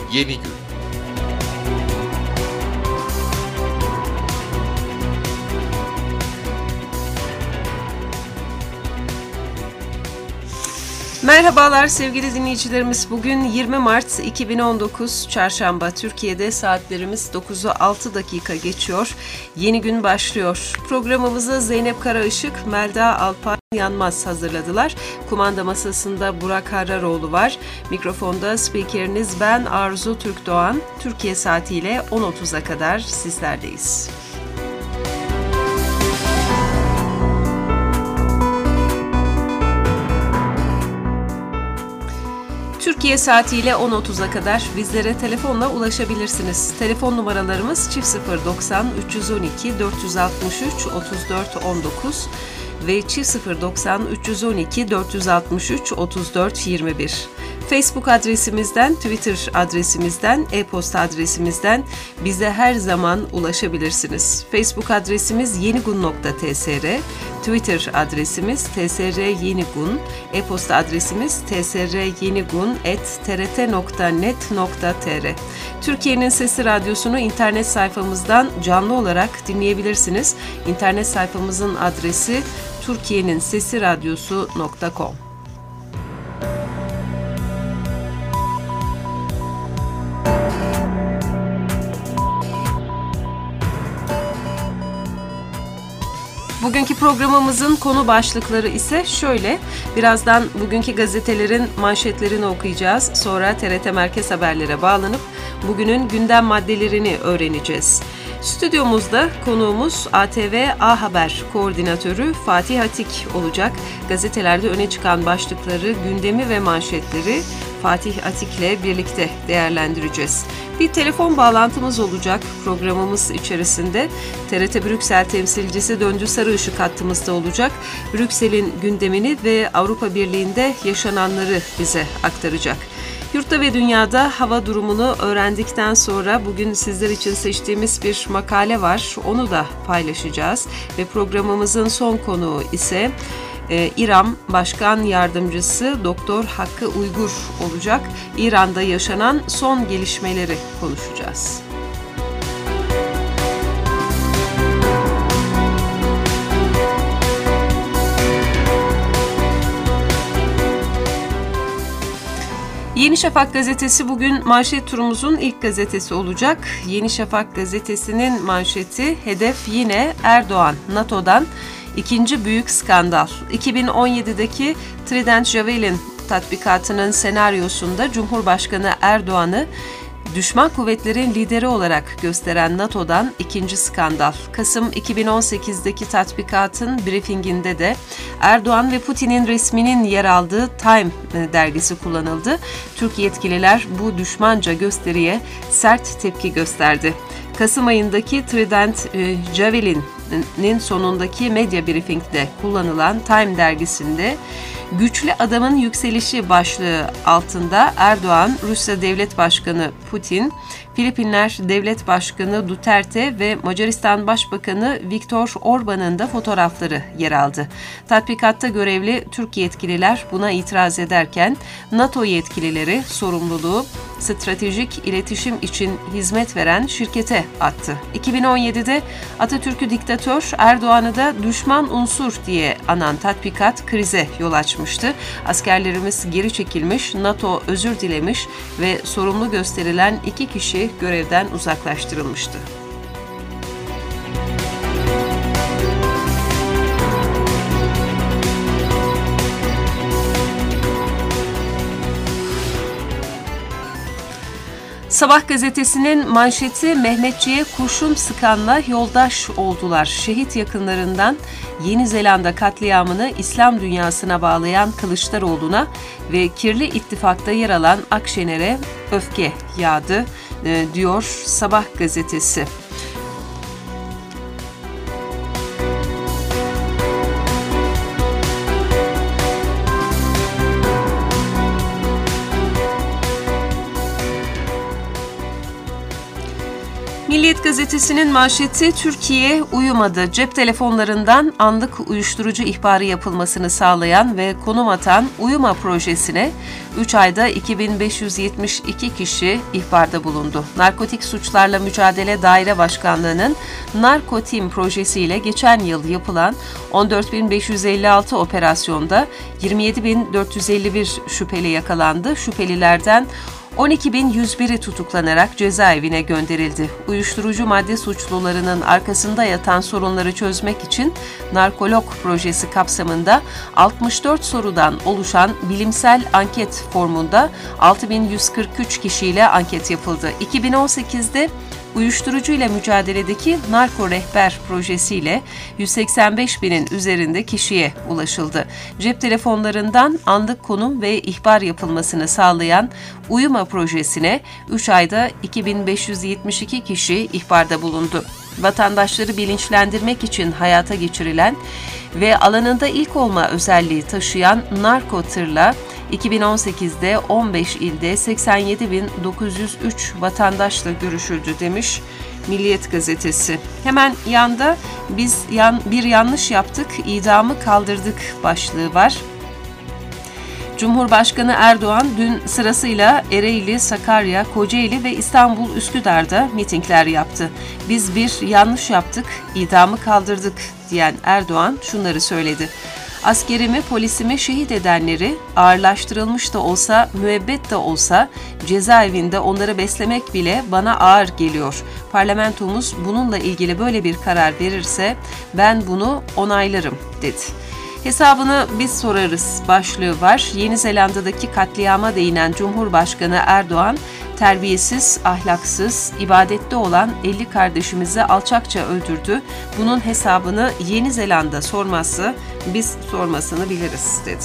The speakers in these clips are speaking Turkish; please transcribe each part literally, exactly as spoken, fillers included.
Yeni Gün. Merhabalar sevgili dinleyicilerimiz. Bugün yirmi Mart iki bin on dokuz Çarşamba. Türkiye'de saatlerimiz dokuzu altı dakika geçiyor. Yeni gün başlıyor. Programımızı Zeynep Karaışık, Melda Alpay Yanmaz hazırladılar. Kumanda masasında Burak Hararoğlu var. Mikrofonda spikeriniz ben Arzu Türkdoğan. Türkiye saatiyle on otuza kadar sizlerdeyiz. Türkiye saatiyle on otuza kadar bizlere telefonla ulaşabilirsiniz. Telefon numaralarımız çift sıfır doksan üç yüz on iki dört yüz altmış üç otuz dört on dokuz ve çift sıfır doksan üç yüz on iki dört yüz altmış üç otuz dört yirmi bir. Facebook adresimizden, Twitter adresimizden, e-posta adresimizden bize her zaman ulaşabilirsiniz. Facebook adresimiz yenigun nokta tsr, Twitter adresimiz tsryenigun, e-posta adresimiz tsryenigun at trt nokta net nokta tr. Türkiye'nin Sesi Radyosu'nu internet sayfamızdan canlı olarak dinleyebilirsiniz. İnternet sayfamızın adresi türkiyenin sesi radyosu nokta com. Bugünkü programımızın konu başlıkları ise şöyle. Birazdan bugünkü gazetelerin manşetlerini okuyacağız. Sonra T R T Merkez Haberler'e bağlanıp bugünün gündem maddelerini öğreneceğiz. Stüdyomuzda konuğumuz A T V A Haber Koordinatörü Fatih Atik olacak. Gazetelerde öne çıkan başlıkları, gündemi ve manşetleri Fatih Atik'le birlikte değerlendireceğiz. Bir telefon bağlantımız olacak programımız içerisinde. T R T Brüksel temsilcisi Döndü Sarıışık hattımızda olacak. Brüksel'in gündemini ve Avrupa Birliği'nde yaşananları bize aktaracak. Yurtta ve dünyada hava durumunu öğrendikten sonra bugün sizler için seçtiğimiz bir makale var. Onu da paylaşacağız ve programımızın son konuğu ise Ee, İran Başkan Yardımcısı Doktor Hakkı Uygur olacak. İran'da yaşanan son gelişmeleri konuşacağız. Yeni Şafak gazetesi bugün manşet turumuzun ilk gazetesi olacak. Yeni Şafak gazetesinin manşeti hedef yine Erdoğan, NATO'dan İkinci büyük skandal. iki bin on yedideki Trident Javelin tatbikatının senaryosunda Cumhurbaşkanı Erdoğan'ı düşman kuvvetlerin lideri olarak gösteren NATO'dan ikinci skandal. Kasım iki bin on sekizdeki tatbikatın briefinginde de Erdoğan ve Putin'in resminin yer aldığı Time dergisi kullanıldı. Türk yetkililer bu düşmanca gösteriye sert tepki gösterdi. Kasım ayındaki Trident Javelin'in sonundaki medya briefingde kullanılan Time dergisinde güçlü adamın yükselişi başlığı altında Erdoğan, Rusya Devlet Başkanı Putin, Filipinler Devlet Başkanı Duterte ve Macaristan Başbakanı Viktor Orban'ın da fotoğrafları yer aldı. Tatbikatta görevli Türk yetkililer buna itiraz ederken NATO yetkilileri sorumluluğu stratejik iletişim için hizmet veren şirkete attı. iki bin on yedide Atatürk'ü diktatör, Erdoğan'ı da düşman unsur diye anan tatbikat krize yol açmıştı. Askerlerimiz geri çekilmiş, NATO özür dilemiş ve sorumlu gösterilen iki kişi görevden uzaklaştırılmıştı. Sabah gazetesinin manşeti Mehmetçiğe kurşun sıkanla yoldaş oldular. Şehit yakınlarından Yeni Zelanda katliamını İslam dünyasına bağlayan Kılıçdaroğlu'na ve kirli ittifakta yer alan Akşener'e öfke yağdı, diyor Sabah gazetesi. Milliyet gazetesinin manşeti Türkiye uyumadı. Cep telefonlarından anlık uyuşturucu ihbarı yapılmasını sağlayan ve konum atan Uyuma projesine üç ayda iki bin beş yüz yetmiş iki kişi ihbarda bulundu. Narkotik Suçlarla Mücadele Daire Başkanlığı'nın Narkotim projesiyle geçen yıl yapılan on dört bin beş yüz elli altı operasyonda yirmi yedi bin dört yüz elli bir şüpheli yakalandı. Şüphelilerden on iki bin yüz biri tutuklanarak cezaevine gönderildi. Uyuşturucu madde suçlularının arkasında yatan sorunları çözmek için Narkolog projesi kapsamında altmış dört sorudan oluşan bilimsel anket formunda altı bin yüz kırk üç kişiyle anket yapıldı. iki bin on sekizde uyuşturucu ile mücadeledeki Narko Rehber projesiyle yüz seksen beş binin üzerinde kişiye ulaşıldı. Cep telefonlarından anlık konum ve ihbar yapılmasını sağlayan Uyuma projesine üç ayda iki bin beş yüz yetmiş iki kişi ihbarda bulundu. Vatandaşları bilinçlendirmek için hayata geçirilen ve alanında ilk olma özelliği taşıyan Narko Tır'la iki bin on sekizde on beş ilde seksen yedi bin dokuz yüz üç vatandaşla görüşüldü demiş Milliyet gazetesi. Hemen yanda biz yan, bir yanlış yaptık, idamı kaldırdık başlığı var. Cumhurbaşkanı Erdoğan dün sırasıyla Ereğli, Sakarya, Kocaeli ve İstanbul Üsküdar'da mitingler yaptı. Biz bir yanlış yaptık, idamı kaldırdık diyen Erdoğan şunları söyledi. Askerimi, polisimi şehit edenleri ağırlaştırılmış da olsa, müebbet de olsa cezaevinde onları beslemek bile bana ağır geliyor. Parlamentomuz bununla ilgili böyle bir karar verirse ben bunu onaylarım dedi. Hesabını biz sorarız başlığı var. Yeni Zelanda'daki katliama değinen Cumhurbaşkanı Erdoğan, terbiyesiz, ahlaksız, ibadette olan elli kardeşimizi alçakça öldürdü. Bunun hesabını Yeni Zelanda sorması, biz sormasını biliriz dedi.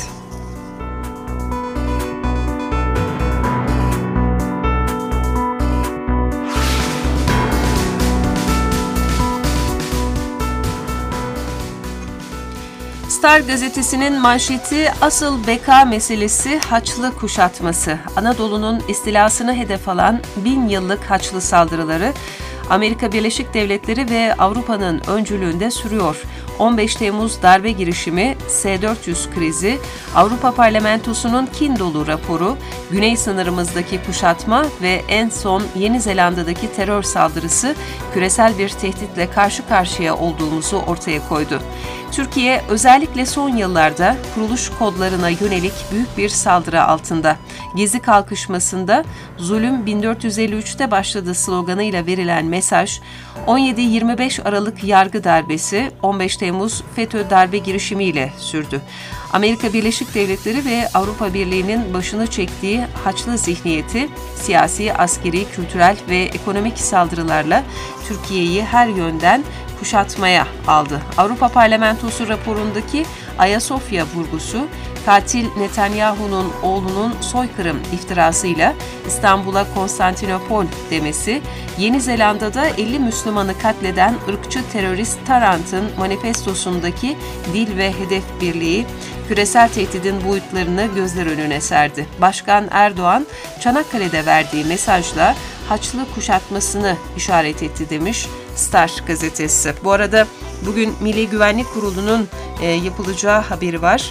Star gazetesinin manşeti asıl beka meselesi Haçlı kuşatması. Anadolu'nun istilasını hedef alan bin yıllık Haçlı saldırıları Amerika Birleşik Devletleri ve Avrupa'nın öncülüğünde sürüyor. on beş Temmuz darbe girişimi, S dört yüz krizi, Avrupa Parlamentosu'nun kin dolu raporu, güney sınırımızdaki kuşatma ve en son Yeni Zelanda'daki terör saldırısı küresel bir tehditle karşı karşıya olduğumuzu ortaya koydu. Türkiye özellikle son yıllarda kuruluş kodlarına yönelik büyük bir saldırı altında. Gezi kalkışmasında zulüm bin dört yüz elli üçte başladı sloganıyla verilen mesaj, on yedi yirmi beş Aralık yargı darbesi, on beş Temmuz FETÖ darbe girişimiyle sürdü. Amerika Birleşik Devletleri ve Avrupa Birliği'nin başını çektiği Haçlı zihniyeti, siyasi, askeri, kültürel ve ekonomik saldırılarla Türkiye'yi her yönden kuşatmaya aldı. Avrupa Parlamentosu raporundaki Ayasofya vurgusu, katil Netanyahu'nun oğlunun soykırım iftirasıyla İstanbul'a Konstantinopol demesi, Yeni Zelanda'da elli Müslümanı katleden ırkçı terörist Tarrant'ın manifestosundaki dil ve hedef birliği, küresel tehdidin boyutlarını gözler önüne serdi. Başkan Erdoğan, Çanakkale'de verdiği mesajla Haçlı kuşatmasını işaret etti demiş Star gazetesi. Bu arada bugün Milli Güvenlik Kurulu'nun e, yapılacağı haberi var.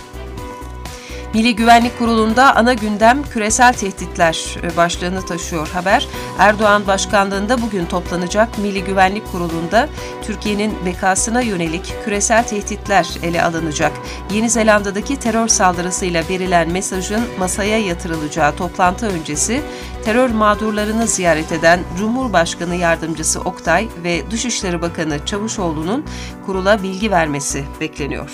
Milli Güvenlik Kurulu'nda ana gündem küresel tehditler başlığını taşıyor haber. Erdoğan başkanlığında bugün toplanacak Milli Güvenlik Kurulu'nda Türkiye'nin bekasına yönelik küresel tehditler ele alınacak. Yeni Zelanda'daki terör saldırısıyla verilen mesajın masaya yatırılacağı toplantı öncesi terör mağdurlarını ziyaret eden Cumhurbaşkanı Yardımcısı Oktay ve Dışişleri Bakanı Çavuşoğlu'nun kurula bilgi vermesi bekleniyor.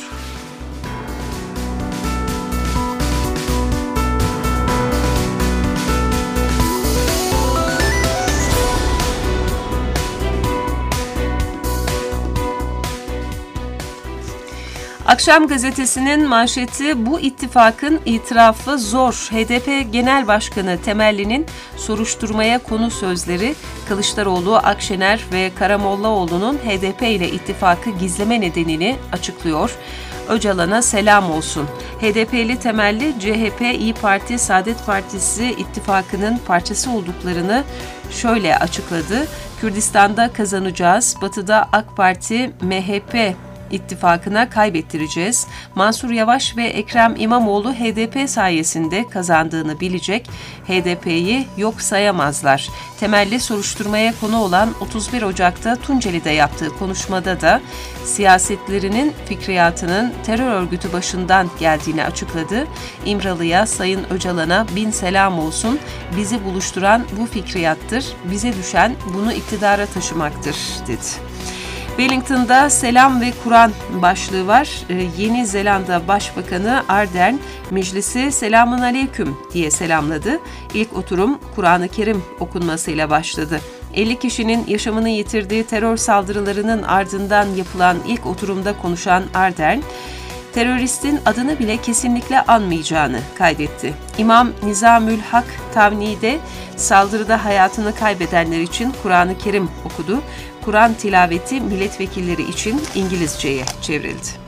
Akşam gazetesinin manşeti bu ittifakın itirafı zor. H D P Genel Başkanı Temelli'nin soruşturmaya konu sözleri, Kılıçdaroğlu, Akşener ve Karamollaoğlu'nun H D P ile ittifakı gizleme nedenini açıklıyor. Öcalan'a selam olsun. H D P'li Temelli, C H P, İYİ Parti, Saadet Partisi ittifakının parçası olduklarını şöyle açıkladı. Kürdistan'da kazanacağız, Batı'da AK Parti, M H P İttifakı'na kaybettireceğiz. Mansur Yavaş ve Ekrem İmamoğlu H D P sayesinde kazandığını bilecek. H D P'yi yok sayamazlar. Temelli soruşturmaya konu olan otuz bir Ocak'ta Tunceli'de yaptığı konuşmada da siyasetlerinin, fikriyatının terör örgütü başından geldiğini açıkladı. İmralı'ya, Sayın Öcalan'a bin selam olsun. Bizi buluşturan bu fikriyattır. Bize düşen bunu iktidara taşımaktır, dedi. Wellington'da Selam ve Kur'an başlığı var. Ee, Yeni Zelanda Başbakanı Ardern, meclisi "Selamun Aleyküm" diye selamladı. İlk oturum Kur'an-ı Kerim okunmasıyla başladı. elli kişinin yaşamını yitirdiği terör saldırılarının ardından yapılan ilk oturumda konuşan Ardern, teröristin adını bile kesinlikle anmayacağını kaydetti. İmam Nizamül Hak Tavni'de saldırıda hayatını kaybedenler için Kur'an-ı Kerim okudu. Kur'an tilaveti milletvekilleri için İngilizceye çevrildi.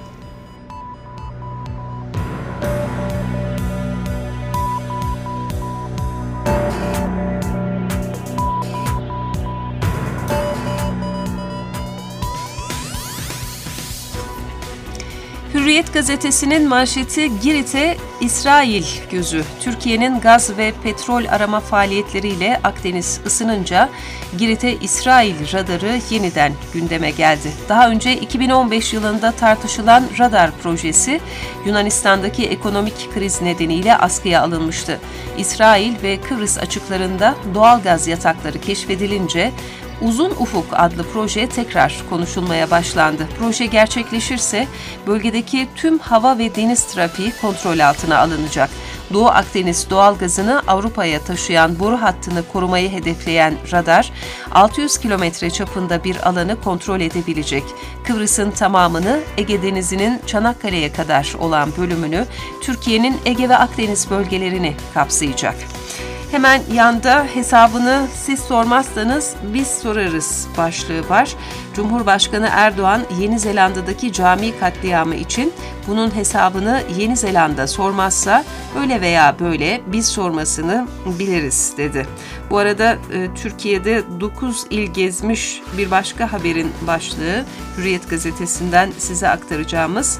Hürriyet gazetesinin manşeti Girit'e İsrail gözü. Türkiye'nin gaz ve petrol arama faaliyetleriyle Akdeniz ısınınca Girit'e İsrail radarı yeniden gündeme geldi. Daha önce iki bin on beş yılında tartışılan radar projesi Yunanistan'daki ekonomik kriz nedeniyle askıya alınmıştı. İsrail ve Kıbrıs açıklarında doğal gaz yatakları keşfedilince Uzun Ufuk adlı proje tekrar konuşulmaya başlandı. Proje gerçekleşirse bölgedeki tüm hava ve deniz trafiği kontrol altına alınacak. Doğu Akdeniz doğalgazını Avrupa'ya taşıyan boru hattını korumayı hedefleyen radar, altı yüz kilometre çapında bir alanı kontrol edebilecek. Kıbrıs'ın tamamını, Ege Denizi'nin Çanakkale'ye kadar olan bölümünü, Türkiye'nin Ege ve Akdeniz bölgelerini kapsayacak. Hemen yanda hesabını siz sormazsanız biz sorarız başlığı var. Cumhurbaşkanı Erdoğan Yeni Zelanda'daki cami katliamı için bunun hesabını Yeni Zelanda sormazsa öyle veya böyle biz sormasını biliriz, dedi. Bu arada e, Türkiye'de dokuz il gezmiş bir başka haberin başlığı Hürriyet gazetesinden size aktaracağımız.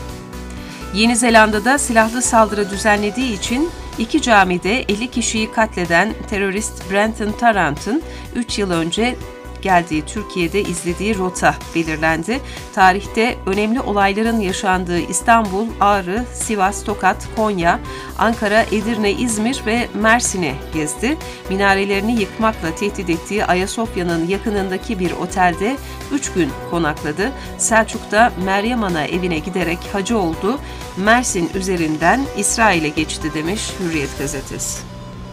Yeni Zelanda'da silahlı saldırı düzenlediği için İki camide elli kişiyi katleden terörist Brenton Tarrant'ın üç yıl önce geldiği Türkiye'de izlediği rota belirlendi. Tarihte önemli olayların yaşandığı İstanbul, Ağrı, Sivas, Tokat, Konya, Ankara, Edirne, İzmir ve Mersin'i gezdi. Minarelerini yıkmakla tehdit ettiği Ayasofya'nın yakınındaki bir otelde üç gün konakladı. Selçuk'ta Meryem Ana evine giderek hacı oldu. Mersin üzerinden İsrail'e geçti, demiş Hürriyet gazetesi.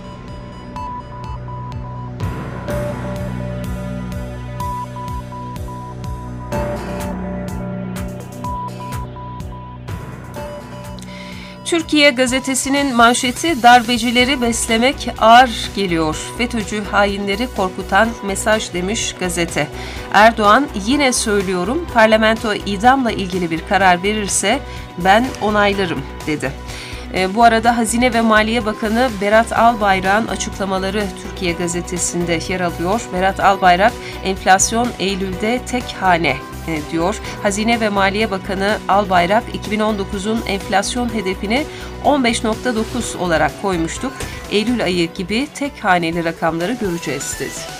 Türkiye gazetesinin manşeti darbecileri beslemek ağır geliyor. FETÖ'cü hainleri korkutan mesaj, demiş gazete. Erdoğan yine söylüyorum, parlamento idamla ilgili bir karar verirse ben onaylarım, dedi. E, bu arada Hazine ve Maliye Bakanı Berat Albayrak'ın açıklamaları Türkiye gazetesinde yer alıyor. Berat Albayrak, enflasyon Eylül'de tek hane diyor. Hazine ve Maliye Bakanı Albayrak iki bin on dokuzun enflasyon hedefini on beş virgül dokuz olarak koymuştuk. Eylül ayı gibi tek haneli rakamları göreceğiz, dedi.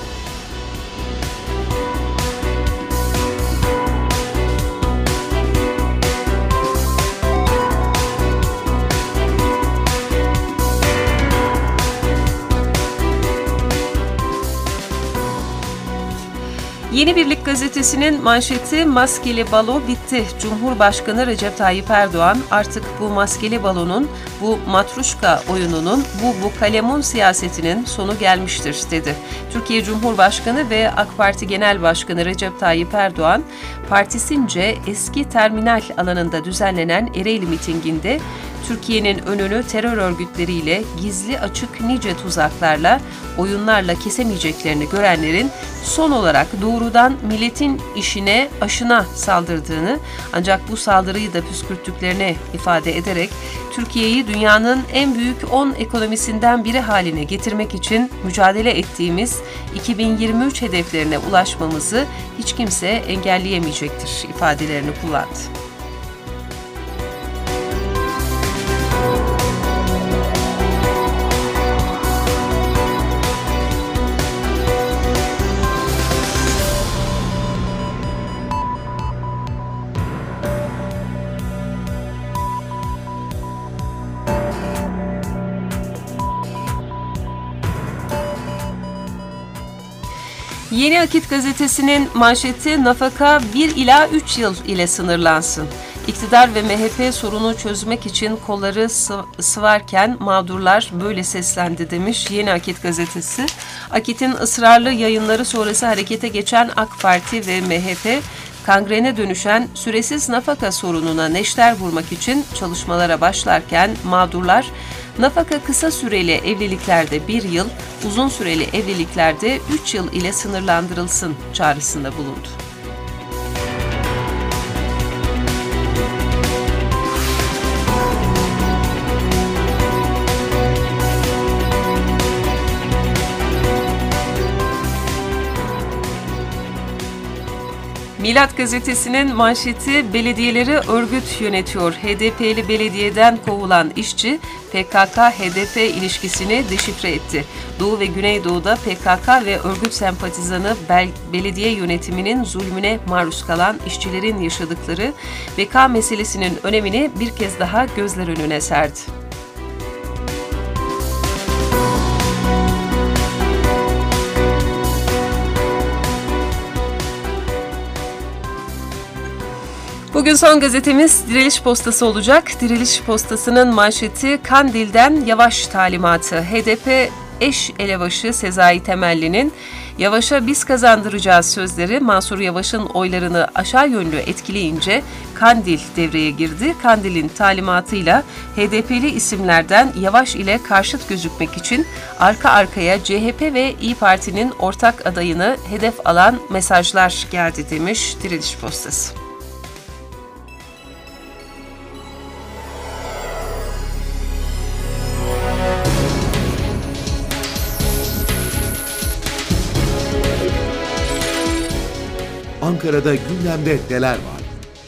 Yeni Birlik gazetesinin manşeti maskeli balo bitti. Cumhurbaşkanı Recep Tayyip Erdoğan artık bu maskeli balonun, bu matruşka oyununun, bu bu kalemun siyasetinin sonu gelmiştir, dedi. Türkiye Cumhurbaşkanı ve AK Parti Genel Başkanı Recep Tayyip Erdoğan, partisince eski terminal alanında düzenlenen Ereğli mitinginde Türkiye'nin önünü terör örgütleriyle, gizli açık nice tuzaklarla, oyunlarla kesemeyeceklerini görenlerin son olarak doğrudan milletin işine, aşına saldırdığını, ancak bu saldırıyı da püskürttüklerini ifade ederek Türkiye'yi dünyanın en büyük on ekonomisinden biri haline getirmek için mücadele ettiğimiz iki bin yirmi üç hedeflerine ulaşmamızı hiç kimse engelleyemeyecektir ifadelerini kullandı. Yeni Akit gazetesinin manşeti nafaka bir ila üç yıl ile sınırlansın. İktidar ve M H P sorunu çözmek için kolları sıvarken mağdurlar böyle seslendi demiş Yeni Akit gazetesi. Akit'in ısrarlı yayınları sonrası harekete geçen AK Parti ve M H P, kangrene dönüşen süresiz nafaka sorununa neşter vurmak için çalışmalara başlarken mağdurlar, nafaka kısa süreli evliliklerde bir yıl, uzun süreli evliliklerde üç yıl ile sınırlandırılsın çağrısında bulundu. Milat gazetesinin manşeti belediyeleri örgüt yönetiyor. H D P'li belediyeden kovulan işçi P K K H D P ilişkisini deşifre etti. Doğu ve Güneydoğu'da P K K ve örgüt sempatizanı bel- belediye yönetiminin zulmüne maruz kalan işçilerin yaşadıkları beka meselesinin önemini bir kez daha gözler önüne serdi. Bugün son gazetemiz Diriliş Postası olacak. Diriliş Postası'nın manşeti Kandil'den Yavaş talimatı. H D P eş elebaşı Sezai Temelli'nin Yavaş'a biz kazandıracağız sözleri Mansur Yavaş'ın oylarını aşağı yönlü etkileyince Kandil devreye girdi. Kandil'in talimatıyla H D P'li isimlerden Yavaş ile karşıt gözükmek için arka arkaya C H P ve İYİ Parti'nin ortak adayını hedef alan mesajlar geldi demiş Diriliş Postası. Ankara'da gündemde neler var?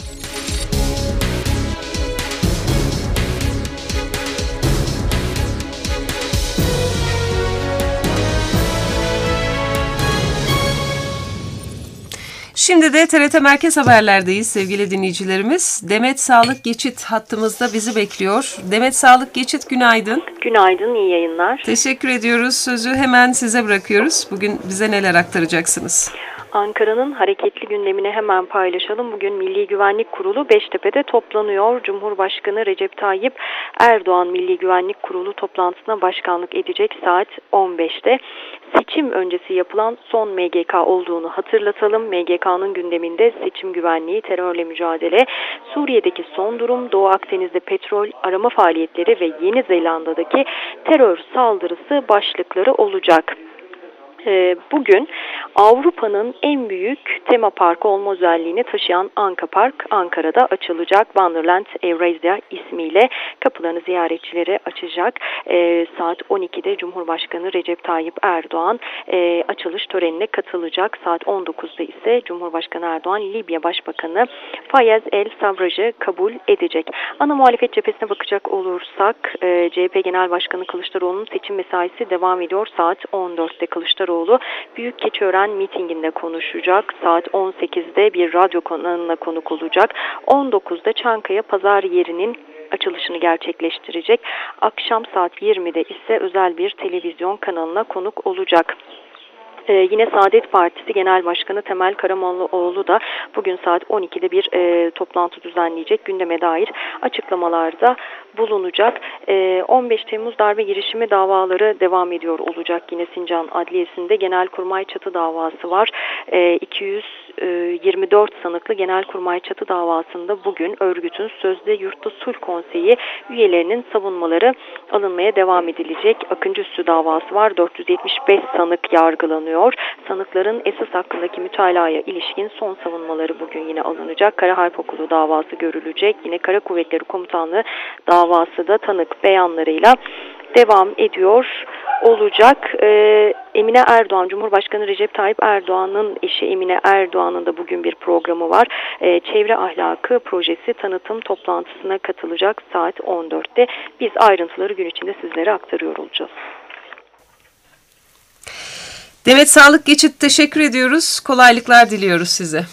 Şimdi de T R T Merkez Haberler'deyiz sevgili dinleyicilerimiz. Demet Sağlık Geçit hattımızda bizi bekliyor. Demet Sağlık Geçit, günaydın. Günaydın, iyi yayınlar. Teşekkür ediyoruz. Sözü hemen size bırakıyoruz. Bugün bize neler aktaracaksınız? Ankara'nın hareketli gündemini hemen paylaşalım. Bugün Milli Güvenlik Kurulu Beştepe'de toplanıyor. Cumhurbaşkanı Recep Tayyip Erdoğan Milli Güvenlik Kurulu toplantısına başkanlık edecek saat on beşte. Seçim öncesi yapılan son M G K olduğunu hatırlatalım. M G K'nın gündeminde seçim güvenliği, terörle mücadele, Suriye'deki son durum, Doğu Akdeniz'de petrol arama faaliyetleri ve Yeni Zelanda'daki terör saldırısı başlıkları olacak. Bugün Avrupa'nın en büyük tema parkı olma özelliğini taşıyan Anka Park Ankara'da açılacak. Wonderland Eurasia ismiyle kapılarını ziyaretçilere açacak. E, saat on ikide Cumhurbaşkanı Recep Tayyip Erdoğan e, açılış törenine katılacak. Saat on dokuzda ise Cumhurbaşkanı Erdoğan Libya Başbakanı Fayez El Sarrac'ı kabul edecek. Ana muhalefet cephesine bakacak olursak e, C H P Genel Başkanı Kılıçdaroğlu'nun seçim mesaisi devam ediyor. Saat on dörtte Kılıçdaroğlu Büyükkeçiören mitinginde konuşacak. Saat on sekizde bir radyo kanalına konuk olacak. on dokuzda Çankaya Pazar yerinin açılışını gerçekleştirecek. Akşam saat yirmide ise özel bir televizyon kanalına konuk olacak. Ee, yine Saadet Partisi Genel Başkanı Temel Karamollaoğlu da bugün saat on ikide bir e, toplantı düzenleyecek. Gündeme dair açıklamalarda bulunacak. E, on beş Temmuz darbe girişimi davaları devam ediyor olacak. Yine Sincan Adliyesi'nde Genelkurmay çatı davası var. E, iki yüz yirmi dört sanıklı Genelkurmay çatı davasında bugün örgütün sözde yurtta sulh konseyi üyelerinin savunmaları alınmaya devam edilecek. Akıncıüstü davası var. dört yüz yetmiş beş sanık yargılanıyor. Sanıkların esas hakkındaki mütalaya ilişkin son savunmaları bugün yine alınacak. Kara Harp Okulu davası görülecek. Yine Kara Kuvvetleri Komutanlığı davası da tanık beyanlarıyla devam ediyor olacak. Ee, Emine Erdoğan, Cumhurbaşkanı Recep Tayyip Erdoğan'ın eşi Emine Erdoğan'ın da bugün bir programı var. Ee, Çevre Ahlakı Projesi tanıtım toplantısına katılacak saat on dörtte. Biz ayrıntıları gün içinde sizlere aktarıyor olacağız. Demet Sağlık Geçit, teşekkür ediyoruz. Kolaylıklar diliyoruz size.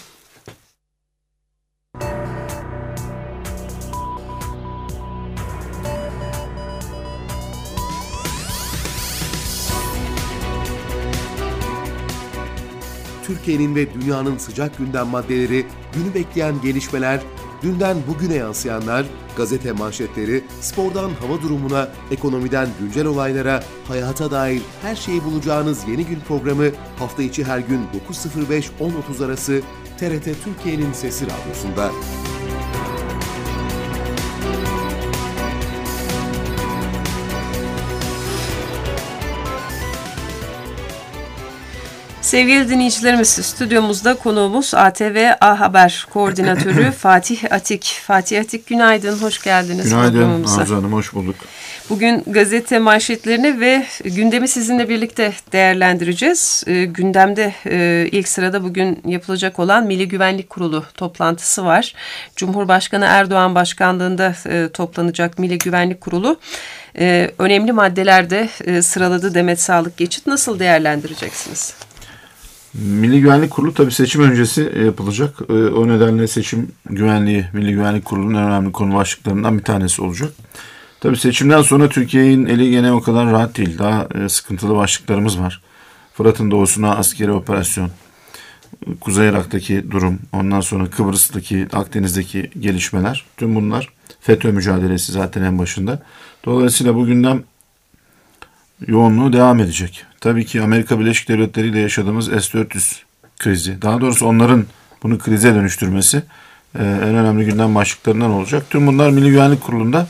Türkiye'nin ve dünyanın sıcak gündem maddeleri, günü bekleyen gelişmeler, dünden bugüne yansıyanlar, gazete manşetleri, spordan hava durumuna, ekonomiden güncel olaylara, hayata dair her şeyi bulacağınız Yeni Gün programı hafta içi her gün dokuz sıfır beş on otuz arası T R T Türkiye'nin Sesi Radyosu'nda. Sevgili dinleyicilerimiz, stüdyomuzda konuğumuz A T V A Haber Koordinatörü Fatih Atik. Fatih Atik, günaydın, hoş geldiniz. Günaydın Arzu Hanım, hoş bulduk. Bugün gazete manşetlerini ve gündemi sizinle birlikte değerlendireceğiz. E, gündemde e, ilk sırada bugün yapılacak olan Milli Güvenlik Kurulu toplantısı var. Cumhurbaşkanı Erdoğan başkanlığında e, toplanacak Milli Güvenlik Kurulu. E, önemli maddelerde e, sıraladı Demet Sağlık Geçit. Nasıl değerlendireceksiniz? Milli Güvenlik Kurulu tabii seçim öncesi yapılacak. O nedenle seçim güvenliği, Milli Güvenlik Kurulu'nun en önemli konu başlıklarından bir tanesi olacak. Tabii seçimden sonra Türkiye'nin eli gene o kadar rahat değil. Daha sıkıntılı başlıklarımız var. Fırat'ın doğusuna askeri operasyon, Kuzey Irak'taki durum, ondan sonra Kıbrıs'taki, Akdeniz'deki gelişmeler. Tüm bunlar FETÖ mücadelesi zaten en başında. Dolayısıyla bu gündem yoğunluğu devam edecek. Tabii ki Amerika Birleşik Devletleri ile yaşadığımız S dört yüz krizi, daha doğrusu onların bunu krize dönüştürmesi e, en önemli gündem başlıklarından olacak. Tüm bunlar Milli Güvenlik Kurulu'nda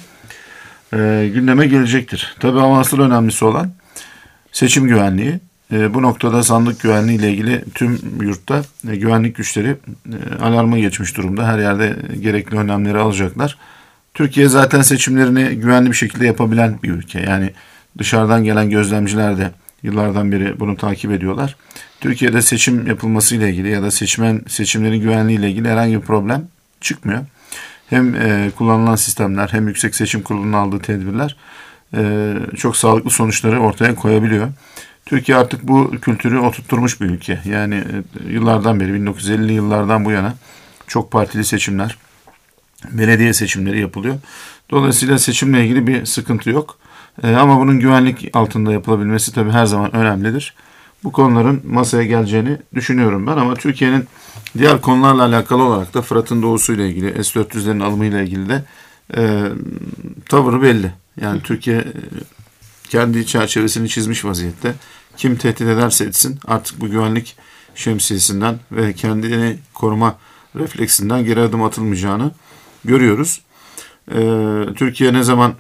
e, gündeme gelecektir. Tabii ama asıl önemlisi olan seçim güvenliği. E, bu noktada sandık güvenliği ile ilgili tüm yurtta e, güvenlik güçleri e, alarma geçmiş durumda. Her yerde gerekli önlemleri alacaklar. Türkiye zaten seçimlerini güvenli bir şekilde yapabilen bir ülke. Yani dışarıdan gelen gözlemciler de yıllardan beri bunu takip ediyorlar. Türkiye'de seçim yapılmasıyla ilgili ya da seçmen seçimlerin güvenliğiyle ilgili herhangi bir problem çıkmıyor. Hem e, kullanılan sistemler hem Yüksek Seçim Kurulu'nun aldığı tedbirler e, çok sağlıklı sonuçları ortaya koyabiliyor. Türkiye artık bu kültürü oturtturmuş bir ülke. Yani e, yıllardan beri bin dokuz yüz ellili yıllardan bu yana çok partili seçimler, belediye seçimleri yapılıyor. Dolayısıyla seçimle ilgili bir sıkıntı yok. Ee, ama bunun güvenlik altında yapılabilmesi tabii her zaman önemlidir. Bu konuların masaya geleceğini düşünüyorum ben, ama Türkiye'nin diğer konularla alakalı olarak da Fırat'ın doğusuyla ilgili, S dört yüzlerin alımıyla ilgili de e, tavırı belli. Yani Türkiye e, kendi çerçevesini çizmiş vaziyette. Kim tehdit ederse etsin artık bu güvenlik şemsiyesinden ve kendini koruma refleksinden geri adım atılmayacağını görüyoruz. E, Türkiye ne zaman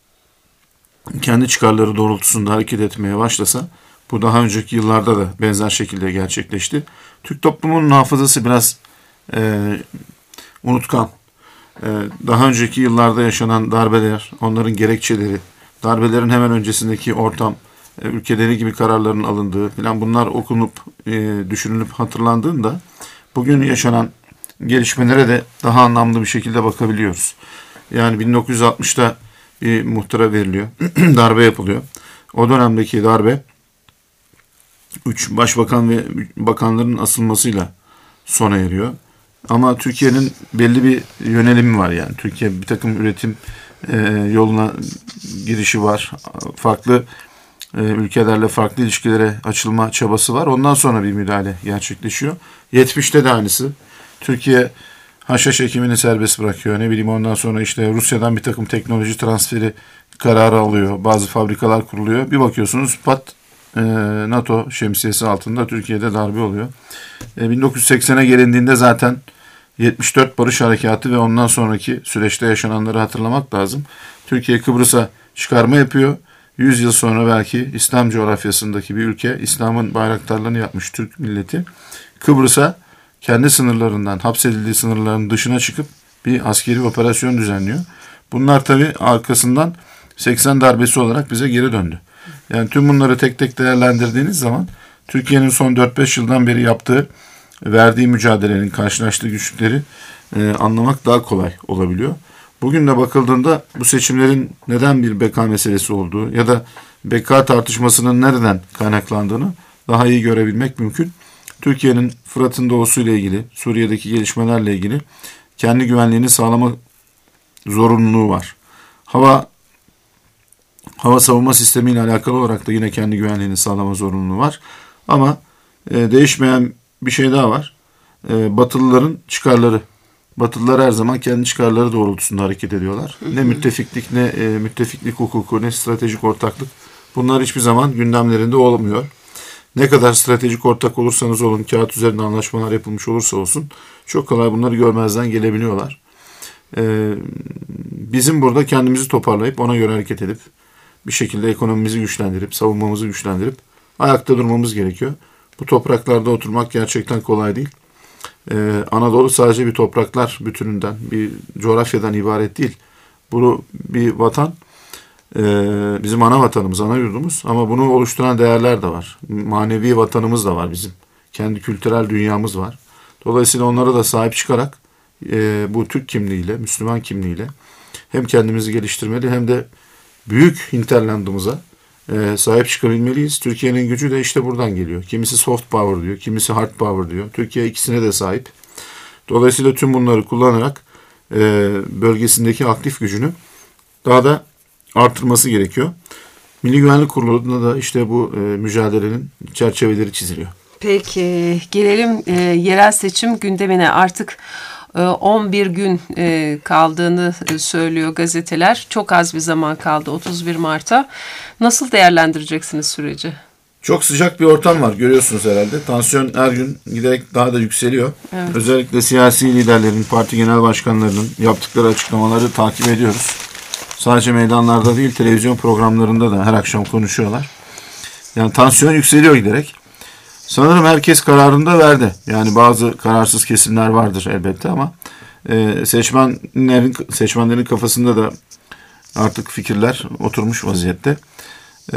kendi çıkarları doğrultusunda hareket etmeye başlasa, bu daha önceki yıllarda da benzer şekilde gerçekleşti. Türk toplumunun hafızası biraz e, unutkan. E, daha önceki yıllarda yaşanan darbeler, onların gerekçeleri, darbelerin hemen öncesindeki ortam, e, ülkeleri gibi kararların alındığı falan, bunlar okunup, e, düşünülüp hatırlandığında bugün yaşanan gelişmelere de daha anlamlı bir şekilde bakabiliyoruz. Yani bin dokuz yüz altmışta bir muhtıra veriliyor. Darbe yapılıyor. O dönemdeki darbe üç başbakan ve bakanların asılmasıyla sona eriyor. Ama Türkiye'nin belli bir yönelimi var yani. Türkiye bir takım üretim e, yoluna girişi var. Farklı e, ülkelerle farklı ilişkilere açılma çabası var. Ondan sonra bir müdahale gerçekleşiyor. yetmişte de aynısı. Türkiye haşhaş ekimini serbest bırakıyor. Ne bileyim, ondan sonra işte Rusya'dan bir takım teknoloji transferi kararı alıyor. Bazı fabrikalar kuruluyor. Bir bakıyorsunuz pat e, NATO şemsiyesi altında Türkiye'de darbe oluyor. E, bin dokuz yüz seksene gelindiğinde zaten yetmiş dört Barış Harekatı ve ondan sonraki süreçte yaşananları hatırlamak lazım. Türkiye Kıbrıs'a çıkarma yapıyor. yüz yıl sonra belki İslam coğrafyasındaki bir ülke, İslam'ın bayraktarlarını yapmış Türk milleti, Kıbrıs'a kendi sınırlarından, hapsedildiği sınırların dışına çıkıp bir askeri operasyon düzenliyor. Bunlar tabii arkasından seksen darbesi olarak bize geri döndü. Yani tüm bunları tek tek değerlendirdiğiniz zaman Türkiye'nin son dört beş yıldan beri yaptığı, verdiği mücadelenin, karşılaştığı güçlükleri e, anlamak daha kolay olabiliyor. Bugün de bakıldığında bu seçimlerin neden bir beka meselesi olduğu ya da beka tartışmasının nereden kaynaklandığını daha iyi görebilmek mümkün. Türkiye'nin Fırat'ın doğusuyla ilgili, Suriye'deki gelişmelerle ilgili kendi güvenliğini sağlama zorunluluğu var. Hava hava savunma sistemiyle alakalı olarak da yine kendi güvenliğini sağlama zorunluluğu var. Ama e, değişmeyen bir şey daha var. E, Batılıların çıkarları. Batılılar her zaman kendi çıkarları doğrultusunda hareket ediyorlar. Ne müttefiklik, ne e, müttefiklik hukuku, ne stratejik ortaklık. Bunlar hiçbir zaman gündemlerinde olmuyor. Ne kadar stratejik ortak olursanız olun, kağıt üzerinde anlaşmalar yapılmış olursa olsun, çok kolay bunları görmezden gelebiliyorlar. Ee, bizim burada kendimizi toparlayıp ona göre hareket edip bir şekilde ekonomimizi güçlendirip, savunmamızı güçlendirip ayakta durmamız gerekiyor. Bu topraklarda oturmak gerçekten kolay değil. Ee, Anadolu sadece bir topraklar bütününden, bir coğrafyadan ibaret değil. Bu bir vatan. Bizim ana vatanımız, ana yurdumuz, ama bunu oluşturan değerler de var. Manevi vatanımız da var bizim. Kendi kültürel dünyamız var. Dolayısıyla onlara da sahip çıkarak e, bu Türk kimliğiyle, Müslüman kimliğiyle hem kendimizi geliştirmeli hem de büyük hinterlandımıza e, sahip çıkabilmeliyiz. Türkiye'nin gücü de işte buradan geliyor. Kimisi soft power diyor, kimisi hard power diyor. Türkiye ikisine de sahip. Dolayısıyla tüm bunları kullanarak e, bölgesindeki aktif gücünü daha da artırması gerekiyor. Milli Güvenlik Kurulu'nda da işte bu e, mücadelenin çerçeveleri çiziliyor. Peki gelelim e, yerel seçim gündemine. Artık e, on bir gün e, kaldığını e, söylüyor gazeteler. Çok az bir zaman kaldı otuz bir Mart'a. Nasıl değerlendireceksiniz süreci? Çok sıcak bir ortam var, görüyorsunuz herhalde. Tansiyon her gün giderek daha da yükseliyor. Evet. Özellikle siyasi liderlerin, parti genel başkanlarının yaptıkları açıklamaları takip ediyoruz. Sadece meydanlarda değil, televizyon programlarında da her akşam konuşuyorlar. Yani tansiyon yükseliyor giderek. Sanırım herkes kararını da verdi. Yani bazı kararsız kesimler vardır elbette ama e, seçmenlerin seçmenlerin kafasında da artık fikirler oturmuş vaziyette. E,